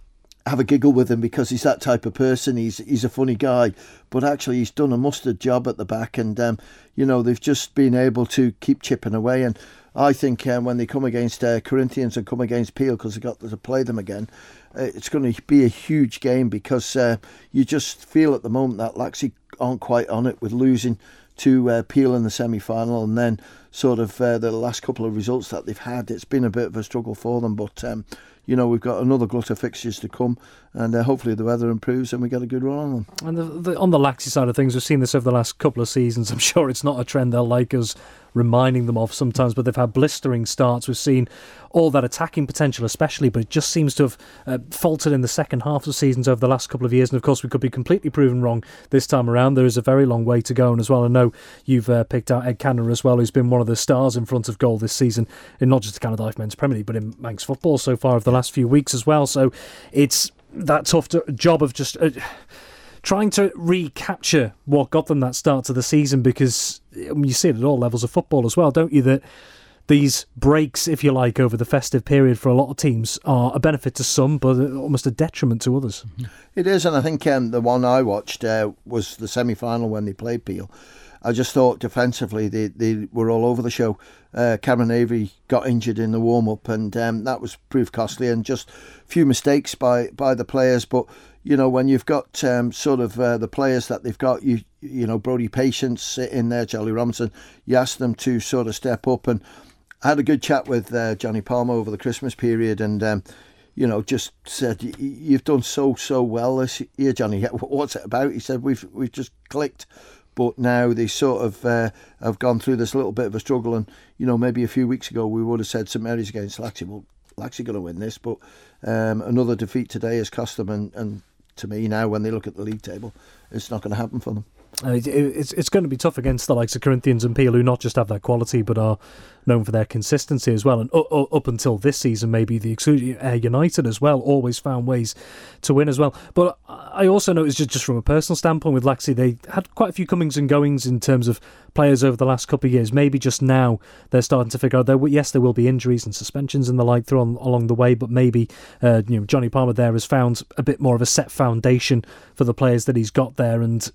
have a giggle with him because he's that type of person. He's he's a funny guy, but actually he's done a mustard job at the back, and um, you know, they've just been able to keep chipping away. And I think um, when they come against uh, Corinthians and come against Peel, because they've got to play them again, uh, it's going to be a huge game, because uh, you just feel at the moment that Laxey aren't quite on it with losing to uh, Peel in the semi-final, and then sort of uh, the last couple of results that they've had. It's been a bit of a struggle for them, but um, you know, we've got another glut of fixtures to come, and uh, hopefully the weather improves and we get a good run on them. And the, the, on the Laxey side of things, we've seen this over the last couple of seasons. I'm sure it's not a trend they'll like us reminding them of sometimes, but they've had blistering starts. We've seen all that attacking potential especially, but it just seems to have uh, faltered in the second half of seasons over the last couple of years. And of course we could be completely proven wrong this time around. There is a very long way to go. And as well, I know you've uh, picked out Ed Canner as well, who's been one of the stars in front of goal this season in not just the Canada Life Men's Premier League, but in Manx football so far over the last few weeks as well. So it's that tough to, job of just uh, trying to recapture what got them that start to the season, because I mean, you see it at all levels of football as well, don't you, that these breaks, if you like, over the festive period for a lot of teams are a benefit to some, but almost a detriment to others. It is, and I think um, the one I watched uh, was the semi-final when they played Peel. I just thought defensively they, they were all over the show. Uh, Cameron Avery got injured in the warm-up, and um, that was proved costly, and just a few mistakes by, by the players. But, you know, when you've got um, sort of uh, the players that they've got, you you know, Brodie Patience in there, Charlie Robinson, you ask them to sort of step up. And I had a good chat with uh, Johnny Palmer over the Christmas period, and, um, you know, just said, you've done so, so well this year, Johnny. What's it about? He said, we've we've just clicked. But now they sort of uh, have gone through this little bit of a struggle. And, you know, maybe a few weeks ago we would have said St Mary's against Laxey. Well, Laxey going to win this. But um, another defeat today has cost them. And, and to me now, when they look at the league table, it's not going to happen for them. Uh, it, it's it's going to be tough against the likes of Corinthians and Peel, who not just have that quality but are known for their consistency as well. And u- u- up until this season, maybe the uh, United as well always found ways to win as well. But I also noticed, just, just from a personal standpoint with Laxey, they had quite a few comings and goings in terms of players over the last couple of years. Maybe just now they're starting to figure out there. Yes, there will be injuries and suspensions and the like through on, along the way, but maybe uh, you know, Johnny Palmer there has found a bit more of a set foundation for the players that he's got there. And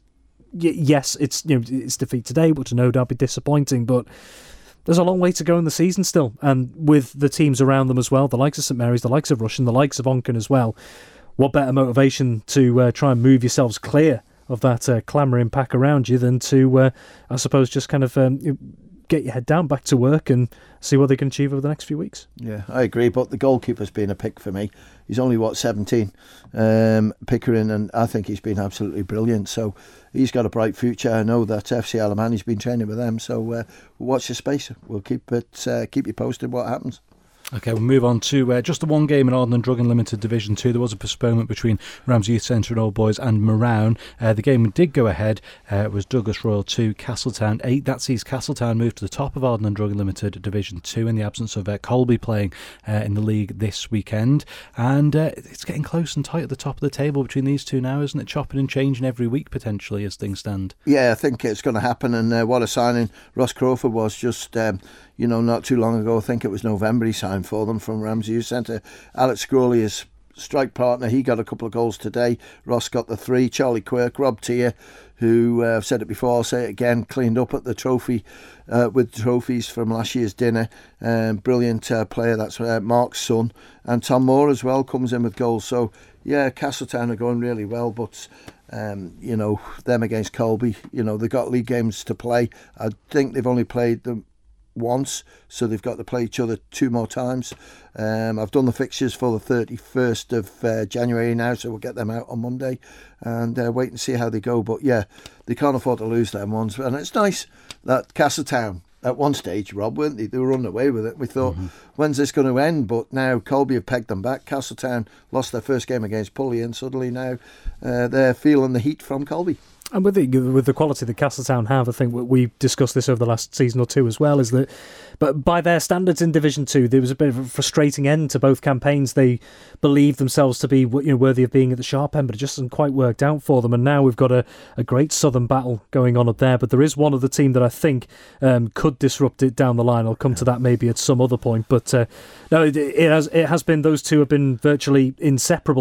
yes, it's you know it's defeat today, which no doubt be disappointing, but there's a long way to go in the season still. And with the teams around them as well, the likes of St Mary's, the likes of Russian, the likes of Onken as well, what better motivation to uh, try and move yourselves clear of that uh, clamouring pack around you than to, uh, I suppose, just kind of um, get your head down, back to work, and see what they can achieve over the next few weeks. Yeah, I agree, but the goalkeeper's been a pick for me. He's only, what, seventeen, um, Pickering, and I think he's been absolutely brilliant. So he's got a bright future. I know that F C Alemanni's been training with them, so uh, watch your space. We'll keep it, uh, keep you posted what happens. OK, we'll move on to uh, just the one game in Ardnern and Drug Unlimited Division two. There was a postponement between Ramsey Youth Centre and Old Boys and Marown. Uh, the game did go ahead. Uh, it was Douglas Royal two, Castletown eight. That sees Castletown move to the top of Ardnern and Drug Unlimited Division two in the absence of uh, Colby playing uh, in the league this weekend. And uh, it's getting close and tight at the top of the table between these two now, isn't it? Chopping and changing every week potentially as things stand. Yeah, I think it's going to happen. And uh, what a signing Ross Crawford was just... Um, You know, not too long ago, I think it was November, he signed for them from Ramsey Youth Centre. Alex Scrowley, his strike partner, he got a couple of goals today. Ross got the three. Charlie Quirk, Rob Tier, who, uh, I've said it before, I'll say it again, cleaned up at the trophy, uh, with trophies from last year's dinner. Um, brilliant uh, player, that's uh, Mark's son. And Tom Moore as well comes in with goals. So, yeah, Castletown are going really well, but... Um, you know, them against Colby, you know, they've got league games to play. I think they've only played them once, so they've got to play each other two more times. Um, I've done the fixtures for the thirty-first of uh, January now, so we'll get them out on Monday and uh, wait and see how they go. But yeah, they can't afford to lose them ones. And it's nice that Castletown, at one stage, Rob, weren't they? They were running away with it. We thought, mm-hmm. when's this going to end? But now Colby have pegged them back. Castletown lost their first game against Pulley, and suddenly now uh, they're feeling the heat from Colby. And with the with the quality that Castletown have, I think we discussed this over the last season or two as well, is that, but by their standards in Division Two, there was a bit of a frustrating end to both campaigns. They believed themselves to be, you know, worthy of being at the sharp end, but it just hasn't quite worked out for them. And now we've got a, a great southern battle going on up there. But there is one other team that I think um, could disrupt it down the line. I'll come to that maybe at some other point. But uh, no, it, it has it has been, those two have been virtually inseparable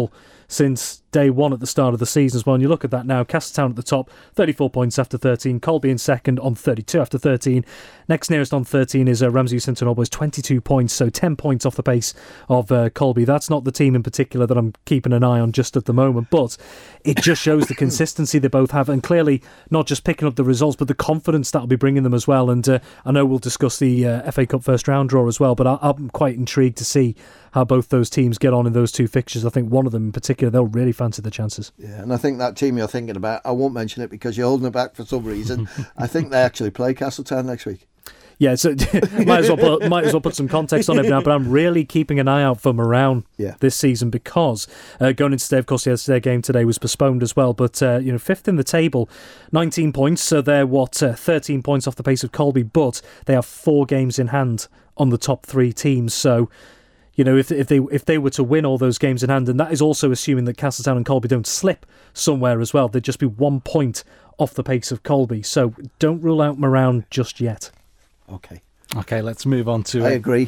since day one at the start of the season as well. And you look at that now, Castletown at the top, thirty-four points after thirteen. Colby in second on thirty-two after thirteen. Next nearest on thirteen is uh, Ramsey Centre Old Boys, twenty-two points, so ten points off the pace of uh, Colby. That's not the team in particular that I'm keeping an eye on just at the moment, but it just shows the consistency they both have, and clearly not just picking up the results, but the confidence that'll be bringing them as well. And uh, I know we'll discuss the uh, F A Cup first round draw as well, but I- I'm quite intrigued to see how both those teams get on in those two fixtures. I think one of them in particular, they'll really fancy the chances. Yeah, and I think that team you're thinking about, I won't mention it because you're holding it back for some reason. I think they actually play Castletown next week. Yeah, so might as well put, might as well put some context on it now. But I'm really keeping an eye out for Moran yeah. this season because uh, going into today, of course, yes, their game today was postponed as well. But uh, you know, fifth in the table, nineteen points. So they're what uh, thirteen points off the pace of Colby, but they have four games in hand on the top three teams. So, you know, if if they if they were to win all those games in hand, and that is also assuming that Castletown and Colby don't slip somewhere as well, they'd just be one point off the pace of Colby. So don't rule out Moran just yet. Okay. Okay, let's move on to... I agree.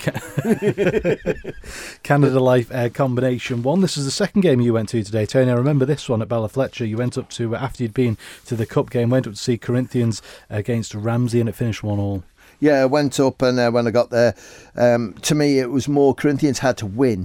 Canada Life uh, Combination one. This is the second game you went to today, Tony. I remember this one at Ballafletcher. You went up to, after you'd been to the Cup game, went up to see Corinthians against Ramsey, and it finished one all. Yeah, I went up, and uh, when I got there, um, to me it was more Corinthians had to win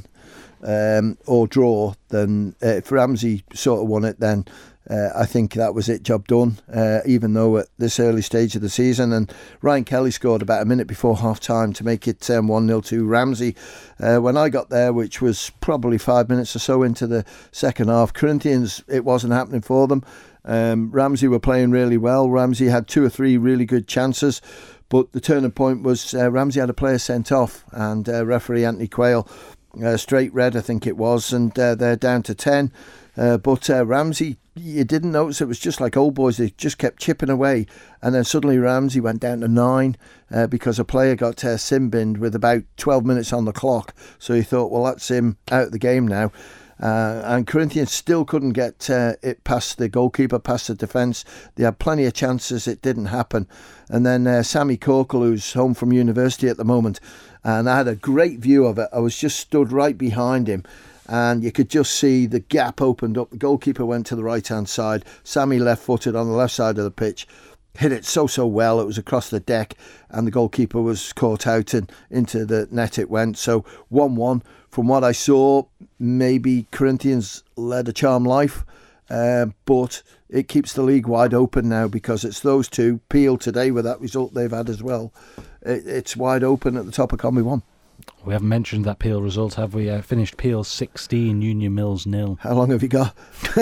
um, or draw than uh, if Ramsey sort of won it, then uh, I think that was it, job done, uh, even though at this early stage of the season. And Ryan Kelly scored about a minute before half time to make it um, one nil to Ramsey. Uh, when I got there, which was probably five minutes or so into the second half, Corinthians, it wasn't happening for them. Um, Ramsey were playing really well. Ramsey had two or three really good chances, but the turning point was uh, Ramsey had a player sent off, and uh, referee Anthony Quayle, uh, straight red I think it was, and uh, they're down to ten. Uh, but uh, Ramsey, you didn't notice, it was just like Old Boys, they just kept chipping away, and then suddenly Ramsey went down to nine uh, because a player got uh, sin-binned with about twelve minutes on the clock. So he thought, well, that's him out of the game now. Uh, and Corinthians still couldn't get uh, it past the goalkeeper, past the defence. They had plenty of chances, it didn't happen. And then uh, Sammy Corkle, who's home from university at the moment, and I had a great view of it. I was just stood right behind him, and you could just see the gap opened up. The goalkeeper went to the right hand side, Sammy left footed on the left side of the pitch, hit it so so well, it was across the deck, and the goalkeeper was caught out and into the net it went. So one one. From what I saw, maybe Corinthians led a charmed life, uh, but it keeps the league wide open now because it's those two. Peel today, with that result they've had as well, it, it's wide open at the top of Combi one. We haven't mentioned that Peel result, have we? Uh, finished Peel sixteen, Union Mills nil. How long have you got?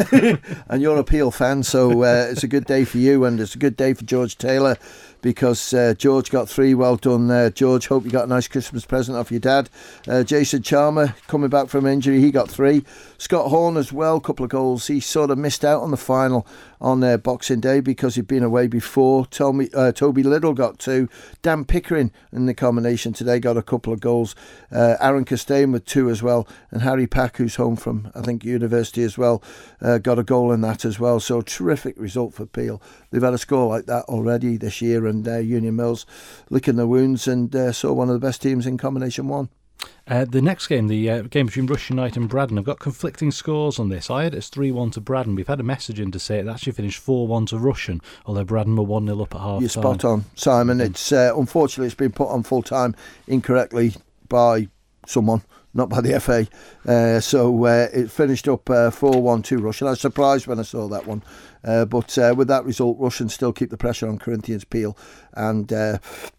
And you're a Peel fan, so uh, it's a good day for you, and it's a good day for George Taylor, because uh, George got three. Well done, uh, George. Hope you got a nice Christmas present off your dad. Uh, Jason Chalmer, coming back from injury, he got three. Scott Horn as well, couple of goals. He sort of missed out on the final on uh, Boxing Day because he'd been away before. Toby, uh, Toby Little got two. Dan Pickering in the combination today got a couple of goals. Uh, Aaron Costain with two as well. And Harry Pack, who's home from, I think, university as well, uh, got a goal in that as well. So terrific result for Peel. They've had a score like that already this year, and uh, Union Mills licking their wounds, and uh, saw one of the best teams in combination one. Uh, the next game, the uh, game between Rush United and Braddon, I've got conflicting scores on this. I had it as three one to Braddon. We've had a message in to say it actually finished four one to Russian, although Braddon were one nil up at half time. You're spot on, Simon. Mm-hmm. It's uh, unfortunately it's been put on full time incorrectly by someone, not by the F A. Uh, so uh, it finished up uh, four one to Russian. I was surprised when I saw that one. Uh, but uh, with that result, Russian still keep the pressure on Corinthians, Peel, and uh,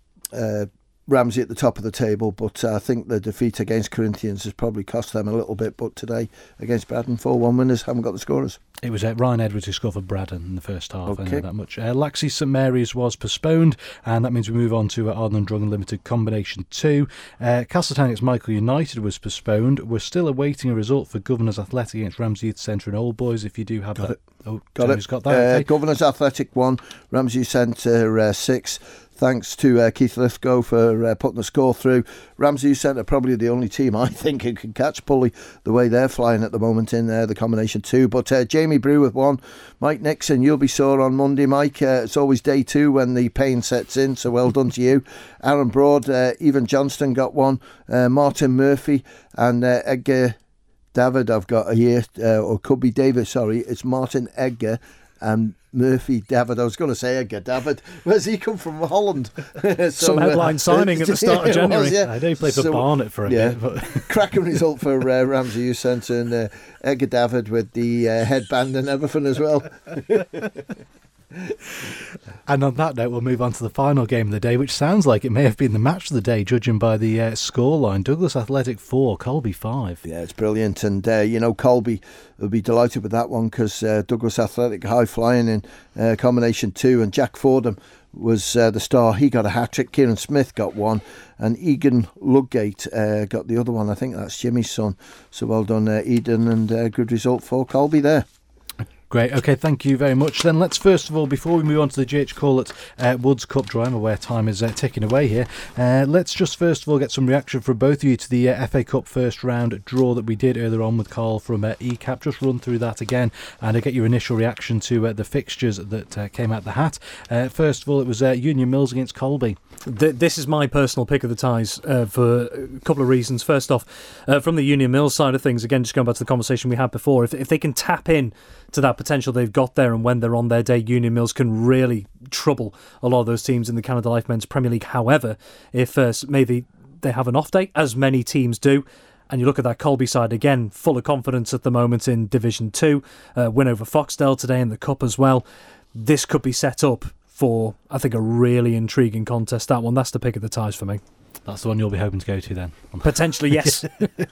uh, Ramsey at the top of the table. But uh, I think the defeat against Corinthians has probably cost them a little bit. But today against Braddon, four one winners, haven't got the scorers. It was uh, Ryan Edwards who scored for Braddon in the first half. Okay. I know that much. Uh, Laxey St Mary's was postponed, and that means we move on to uh, Ardnam Drug Limited Combination two. Uh, Castletown against Michael United was postponed. We're still awaiting a result for Governors Athletic against Ramsey Youth Centre and Old Boys. If you do have got that, it. oh, got Tony's it. got that. Uh, Okay. Governors Athletic one, Ramsey Youth Centre uh, six. Thanks to uh, Keith Lithgow for uh, putting the score through. Ramsey Youth Centre probably the only team I think who can catch Pulley the way they're flying at the moment in uh, the combination two. But uh, Jamie Brew with one. Mike Nixon, you'll be sore on Monday, Mike. Uh, it's always day two when the pain sets in, so well done to you. Aaron Broad, uh, Evan Johnston got one. Uh, Martin Murphy and uh, Edgar David, I've got here, uh, or could be David, sorry, it's Martin Edgar and Murphy David. I was going to say Edgar David. Where's he come from? Holland. so, Some headline uh, signing at the start of January. Was, yeah. I know he played for so, Barnet for a yeah, bit. But cracking result for uh, Ramsey Youth Centre, and uh, Edgar David with the uh, headband and everything as well. And on that note, we'll move on to the final game of the day, which sounds like it may have been the match of the day, judging by the uh, scoreline. Douglas Athletic four, Colby five. Yeah, it's brilliant. And, uh, you know, Colby will be delighted with that one because uh, Douglas Athletic high flying in uh, combination two, and Jack Fordham was uh, the star. He got a hat-trick. Kieran Smith got one, and Egan Ludgate uh, got the other one. I think that's Jimmy's son. So well done, uh, Eden, and uh, good result for Colby there. Great, okay, thank you very much. Then let's first of all, before we move on to the G H Corlett uh, Woods Cup draw, I'm aware time is uh, ticking away here, uh, let's just first of all get some reaction from both of you to the uh, F A Cup first round draw that we did earlier on with Carl from uh, E CAP. Just run through that again and uh, get your initial reaction to uh, the fixtures that uh, came out the hat. Uh, first of all, it was uh, Union Mills against Colby. This is my personal pick of the ties uh, for a couple of reasons. First off, uh, from the Union Mills side of things, again, just going back to the conversation we had before, if, if they can tap in to that potential they've got there, and when they're on their day, Union Mills can really trouble a lot of those teams in the Canada Life Men's Premier League. However, if uh, maybe they have an off day, as many teams do, and you look at that Colby side again, full of confidence at the moment in Division two, uh, win over Foxdale today in the Cup as well, this could be set up for, I think, a really intriguing contest. That one, that's the pick of the ties for me. That's the one you'll be hoping to go to then. Potentially, yes.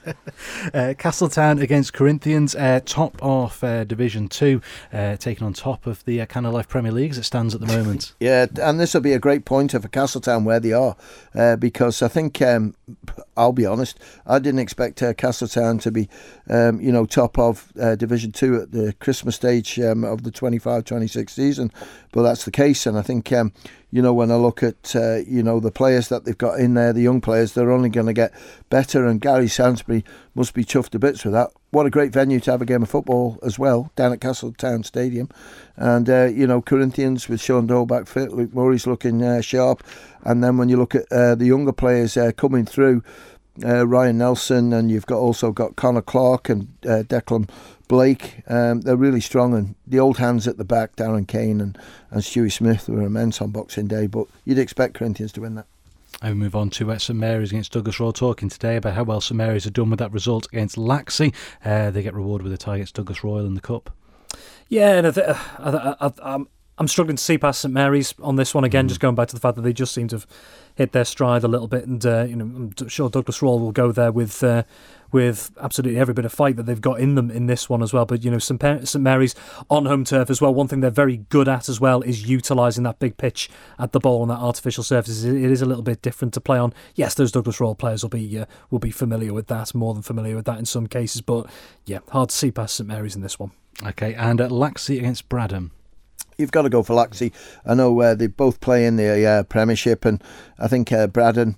uh, Castletown against Corinthians, uh, top of uh, Division two, uh, taking on top of the uh, Canada Life Premier League as it stands at the moment. Yeah, and this will be a great pointer for Castletown where they are, uh, because I think, um, I'll be honest, I didn't expect uh, Castletown to be, um, you know, top of uh, Division two at the Christmas stage um, of the twenty-five twenty-six season, but that's the case, and I think, um, you know, when I look at, uh, you know, the players that they've got in there, the young players, they're only going to get better, and Gary Sansbury must be chuffed to bits with that. What a great venue to have a game of football as well, down at Castletown Stadium. And, uh, you know, Corinthians with Sean Dole back fit, Luke Murray's looking uh, sharp. And then when you look at uh, the younger players uh, coming through, uh, Ryan Nelson, and you've got also got Connor Clark and uh, Declan Blake, um, they're really strong, and the old hands at the back, Darren Kane and, and Stewie Smith, were immense on Boxing Day, but you'd expect Corinthians to win that. And we move on to uh, St Mary's against Douglas Royal, talking today about how well St Mary's have done with that result against Laxey. Uh, they get rewarded with a tie against Douglas Royal in the Cup. Yeah, and I th- I th- I th- I'm, I'm struggling to see past St Mary's on this one again, mm. just going back to the fact that they just seem to have hit their stride a little bit, and uh, you know, I'm sure Douglas Royal will go there with uh, with absolutely every bit of fight that they've got in them in this one as well. But you know, St Mary's on home turf as well. One thing they're very good at as well is utilising that big pitch at the ball and that artificial surface. It is a little bit different to play on. Yes, those Douglas Royal players will be uh, will be familiar with that, more than familiar with that in some cases. But yeah, hard to see past St Mary's in this one. Okay, and at Laxey against Bradham. You've got to go for Laxey. I know uh, they both play in the uh, Premiership, and I think uh, Bradham,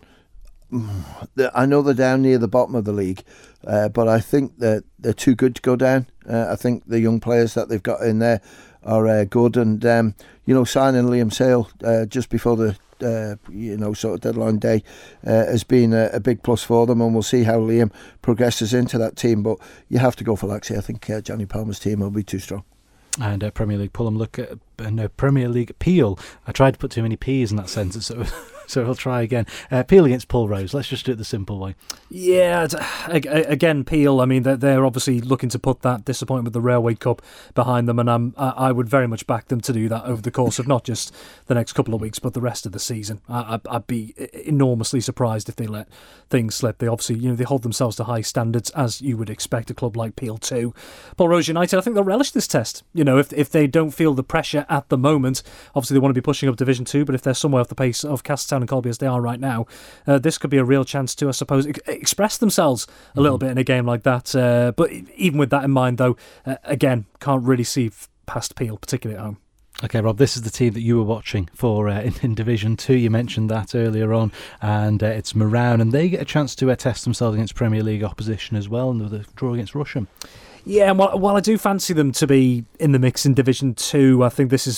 I know they're down near the bottom of the league, uh, but I think that they're too good to go down. Uh, I think the young players that they've got in there are uh, good, and um, you know, signing Liam Sale uh, just before the uh, you know sort of deadline day uh, has been a, a big plus for them, and we'll see how Liam progresses into that team. But you have to go for Laxey. I think uh, Johnny Palmer's team will be too strong. And uh, Premier League Fulham look at uh, no, Premier League Peel. I tried to put too many P's in that sentence, so so we'll try again. Uh, Peel against Pulrose. Let's just do it the simple way. Yeah, again, Peel. I mean, they're, they're obviously looking to put that disappointment with the Railway Cup behind them, and I'm, I would very much back them to do that over the course of not just the next couple of weeks, but the rest of the season. I, I'd be enormously surprised if they let things slip. They obviously, you know, they hold themselves to high standards, as you would expect a club like Peel to. Pulrose United, I think they'll relish this test. You know, if if they don't feel the pressure at the moment, obviously they want to be pushing up Division two, but if they're somewhere off the pace of Castletown and Colby as they are right now, uh, this could be a real chance to, I suppose, ex- express themselves a little bit in a game like that. Uh, but even with that in mind, though, uh, again, can't really see past Peel, particularly at home. Okay, Rob, this is the team that you were watching for uh, in, in Division two. You mentioned that earlier on, and uh, it's Moran, and they get a chance to uh, test themselves against Premier League opposition as well, and with a draw against Rusholme. Yeah, and while, while I do fancy them to be in the mix in Division two, I think this is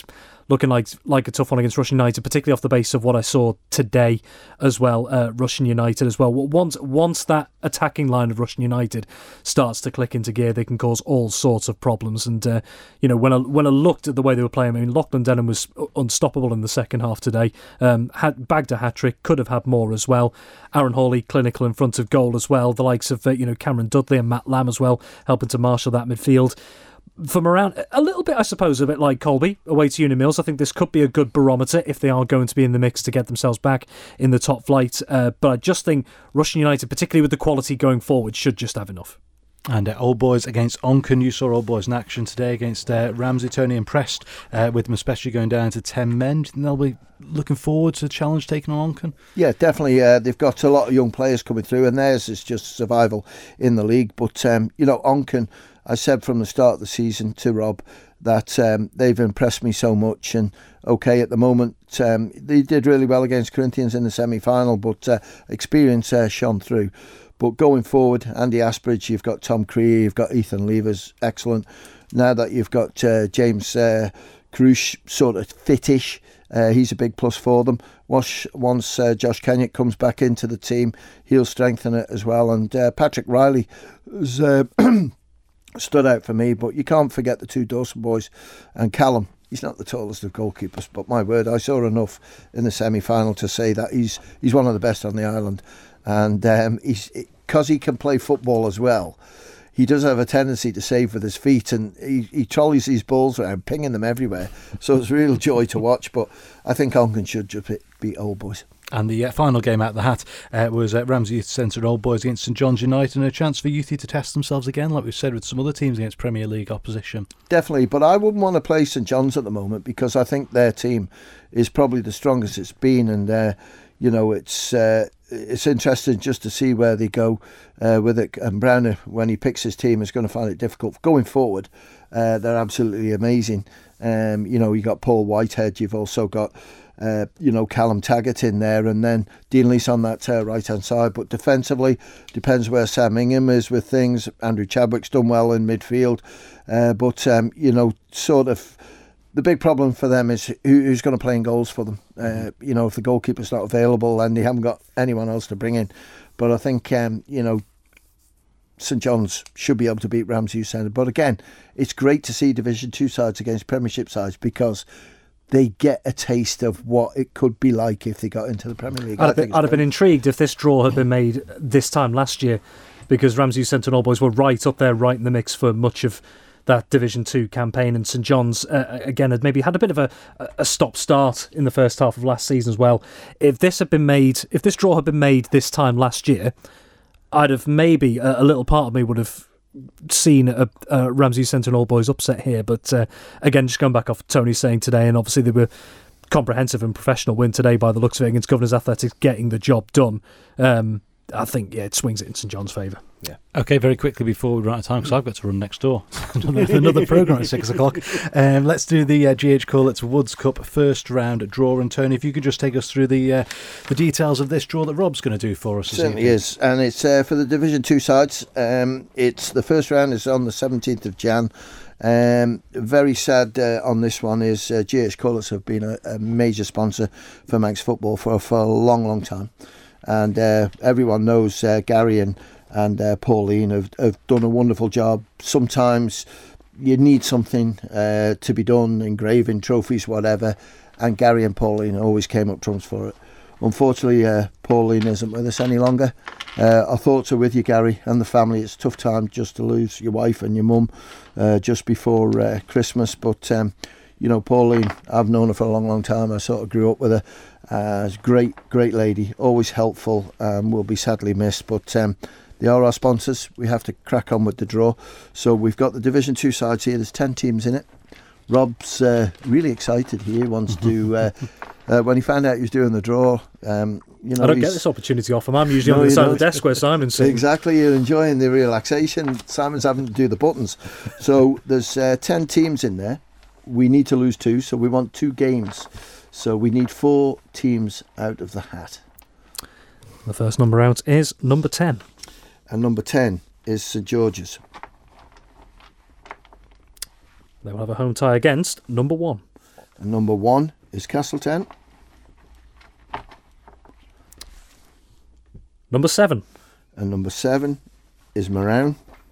looking like like a tough one against Rushden United, particularly off the base of what I saw today as well. Uh, Rushden United as well. Once once that attacking line of Rushden United starts to click into gear, they can cause all sorts of problems. And uh, you know, when I when I looked at the way they were playing, I mean, Lachlan Denham was unstoppable in the second half today. Um, had bagged a hat trick, could have had more as well. Aaron Hawley clinical in front of goal as well. The likes of uh, you know Cameron Dudley and Matt Lamb as well, helping to marshal that midfield. From around a little bit, I suppose, a bit like Colby away to Uni Mills. I think this could be a good barometer if they are going to be in the mix to get themselves back in the top flight. Uh, but I just think Rushden United, particularly with the quality going forward, should just have enough. And uh, Old Boys against Onken. You saw Old Boys in action today against uh, Ramsey. Tony, impressed uh, with them, especially going down to ten men. Do you think they'll be looking forward to the challenge taking on Onken? Yeah, definitely. Uh, they've got a lot of young players coming through, and theirs is just survival in the league. But, um, you know, Onken, I said from the start of the season to Rob that um, they've impressed me so much. And, OK, at the moment, um, they did really well against Corinthians in the semi-final, but uh, experience uh, shone through. But going forward, Andy Asbridge, you've got Tom Creer, you've got Ethan Levers, excellent. Now that you've got uh, James uh, Crush sort of fittish, uh, he's a big plus for them. Once, once uh, Josh Kenyett comes back into the team, he'll strengthen it as well. And uh, Patrick Riley has uh, stood out for me, but you can't forget the two Dawson boys and Callum. He's not the tallest of goalkeepers, but my word, I saw enough in the semi-final to say that he's he's one of the best on the island. And um, he's because he can play football as well, he does have a tendency to save with his feet, and he, he trolleys these balls around, pinging them everywhere. So it's a real joy to watch. But I think Onken should just beat Old Boys. And the uh, final game out of the hat uh, was uh, Ramsey Youth Centre Old Boys against St John's United, and a chance for Youthy to test themselves again, like we've said with some other teams against Premier League opposition. Definitely, but I wouldn't want to play St John's at the moment because I think their team is probably the strongest it's been, and uh, you know it's uh, it's interesting just to see where they go uh, with it. And Browner, when he picks his team, is going to find it difficult going forward. Uh, they're absolutely amazing. Um, you know, you got Paul Whitehead, you've also got. Uh, you know, Callum Taggart in there, and then Dean Lees on that uh, right hand side. But defensively, depends where Sam Ingham is with things. Andrew Chadwick's done well in midfield, uh, but um, you know, sort of the big problem for them is who, who's going to play in goals for them. Uh, you know, if the goalkeeper's not available and they haven't got anyone else to bring in. But I think um, you know, St John's should be able to beat Ramsey Youth Centre. But again, it's great to see Division Two sides against Premiership sides because they get a taste of what it could be like if they got into the Premier League. I'd, have been, I'd have been intrigued if this draw had been made this time last year, because Ramsey Youth Centre and Old Boys were right up there, right in the mix for much of that Division Two campaign, and St John's uh, again had maybe had a bit of a, a stop-start in the first half of last season as well. If this had been made, if this draw had been made this time last year, I'd have maybe a, a little part of me would have seen a, a Ramsey Centre and Old Boys upset here, but uh, again, just going back off Tony's saying today, and obviously they were comprehensive and professional win today by the looks of it against Governors Athletics, getting the job done. Um, I think yeah, it swings it in St John's favour. Yeah. Okay, very quickly before we run out of time, because I've got to run next door. Another programme at six o'clock. Um, let's do the uh, G H Corlett Woods Cup first round draw. And Tony, if you could just take us through the uh, the details of this draw that Rob's going to do for us. Certainly is, and it's uh, for the Division Two sides. Um, it's the first round is on the seventeenth of January. Um, very sad uh, on this one is uh, G H Corlett have been a, a major sponsor for Manx football for for a long, long time. And uh, everyone knows uh, Gary and, and uh, Pauline have, have done a wonderful job. Sometimes you need something uh, to be done, engraving, trophies, whatever, and Gary and Pauline always came up trumps for it. Unfortunately, uh, Pauline isn't with us any longer. Uh, our thoughts are with you, Gary, and the family. It's a tough time just to lose your wife and your mum uh, just before uh, Christmas, but um, you know, Pauline, I've known her for a long, long time. I sort of grew up with her. Uh, great, great lady, always helpful, um, will be sadly missed, but um, they are our sponsors. We have to crack on with the draw. So we've got the Division two sides here. There's ten teams in it. Rob's uh, really excited. He wants to, uh, uh, when he found out he was doing the draw, um, you know, I don't get this opportunity off him. I'm usually no, on the side of the desk where Simon's sitting. Exactly, you're enjoying the relaxation. Simon's having to do the buttons. So there's uh, ten teams in there. We need to lose two, so we want two games. So we need four teams out of the hat. The first number out is number ten. And number ten is St George's. They will have a home tie against number one. And number one is Castletown. Number seven. And number seven is Marown.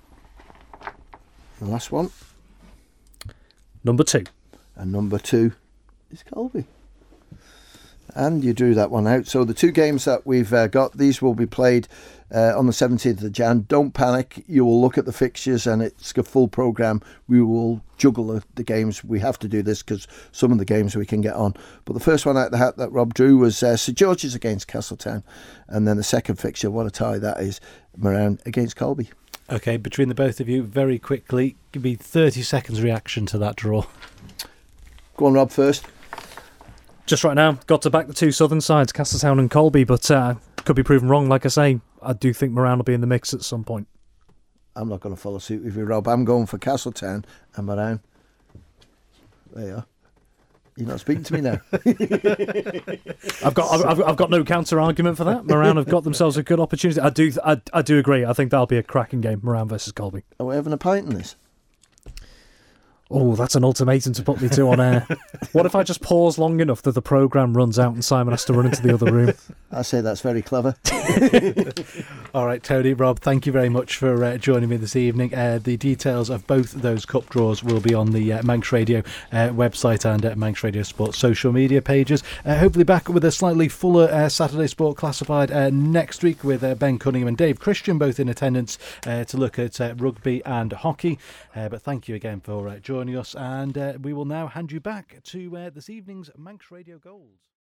The last one. Number two. And number two is Colby. And you drew that one out. So the two games that we've uh, got, these will be played uh, on the seventeenth of January. Don't panic. You will look at the fixtures and it's a full programme. We will juggle the, the games. We have to do this because some of the games we can get on. But the first one out of the hat that Rob drew was uh, St George's against Castletown. And then the second fixture, what a tie that is, Marown against Colby. OK, between the both of you, very quickly, give me thirty seconds reaction to that draw. Go on, Rob, first. Just right now, got to back the two southern sides, Castletown and Colby, but uh, could be proven wrong. Like I say, I do think Marown will be in the mix at some point. I'm not going to follow suit with you, Rob. I'm going for Castletown and Marown. There you are. You're not speaking to me now. I've got, I've, I've got no counter argument for that. Marown have got themselves a good opportunity. I do, I, I do agree. I think that'll be a cracking game, Marown versus Colby. Are we having a pint in this? Oh, that's an ultimatum to put me to on air. What if I just pause long enough that the programme runs out and Simon has to run into the other room? I say that's very clever. All right, Tony, Rob, thank you very much for uh, joining me this evening. Uh, the details of both those cup draws will be on the uh, Manx Radio uh, website and uh, Manx Radio Sport social media pages. Uh, hopefully back with a slightly fuller uh, Saturday Sport Classified uh, next week with uh, Ben Cunningham and Dave Christian both in attendance uh, to look at uh, rugby and hockey. Uh, but thank you again for uh, joining us, and uh, we will now hand you back to uh, this evening's Manx Radio Gold.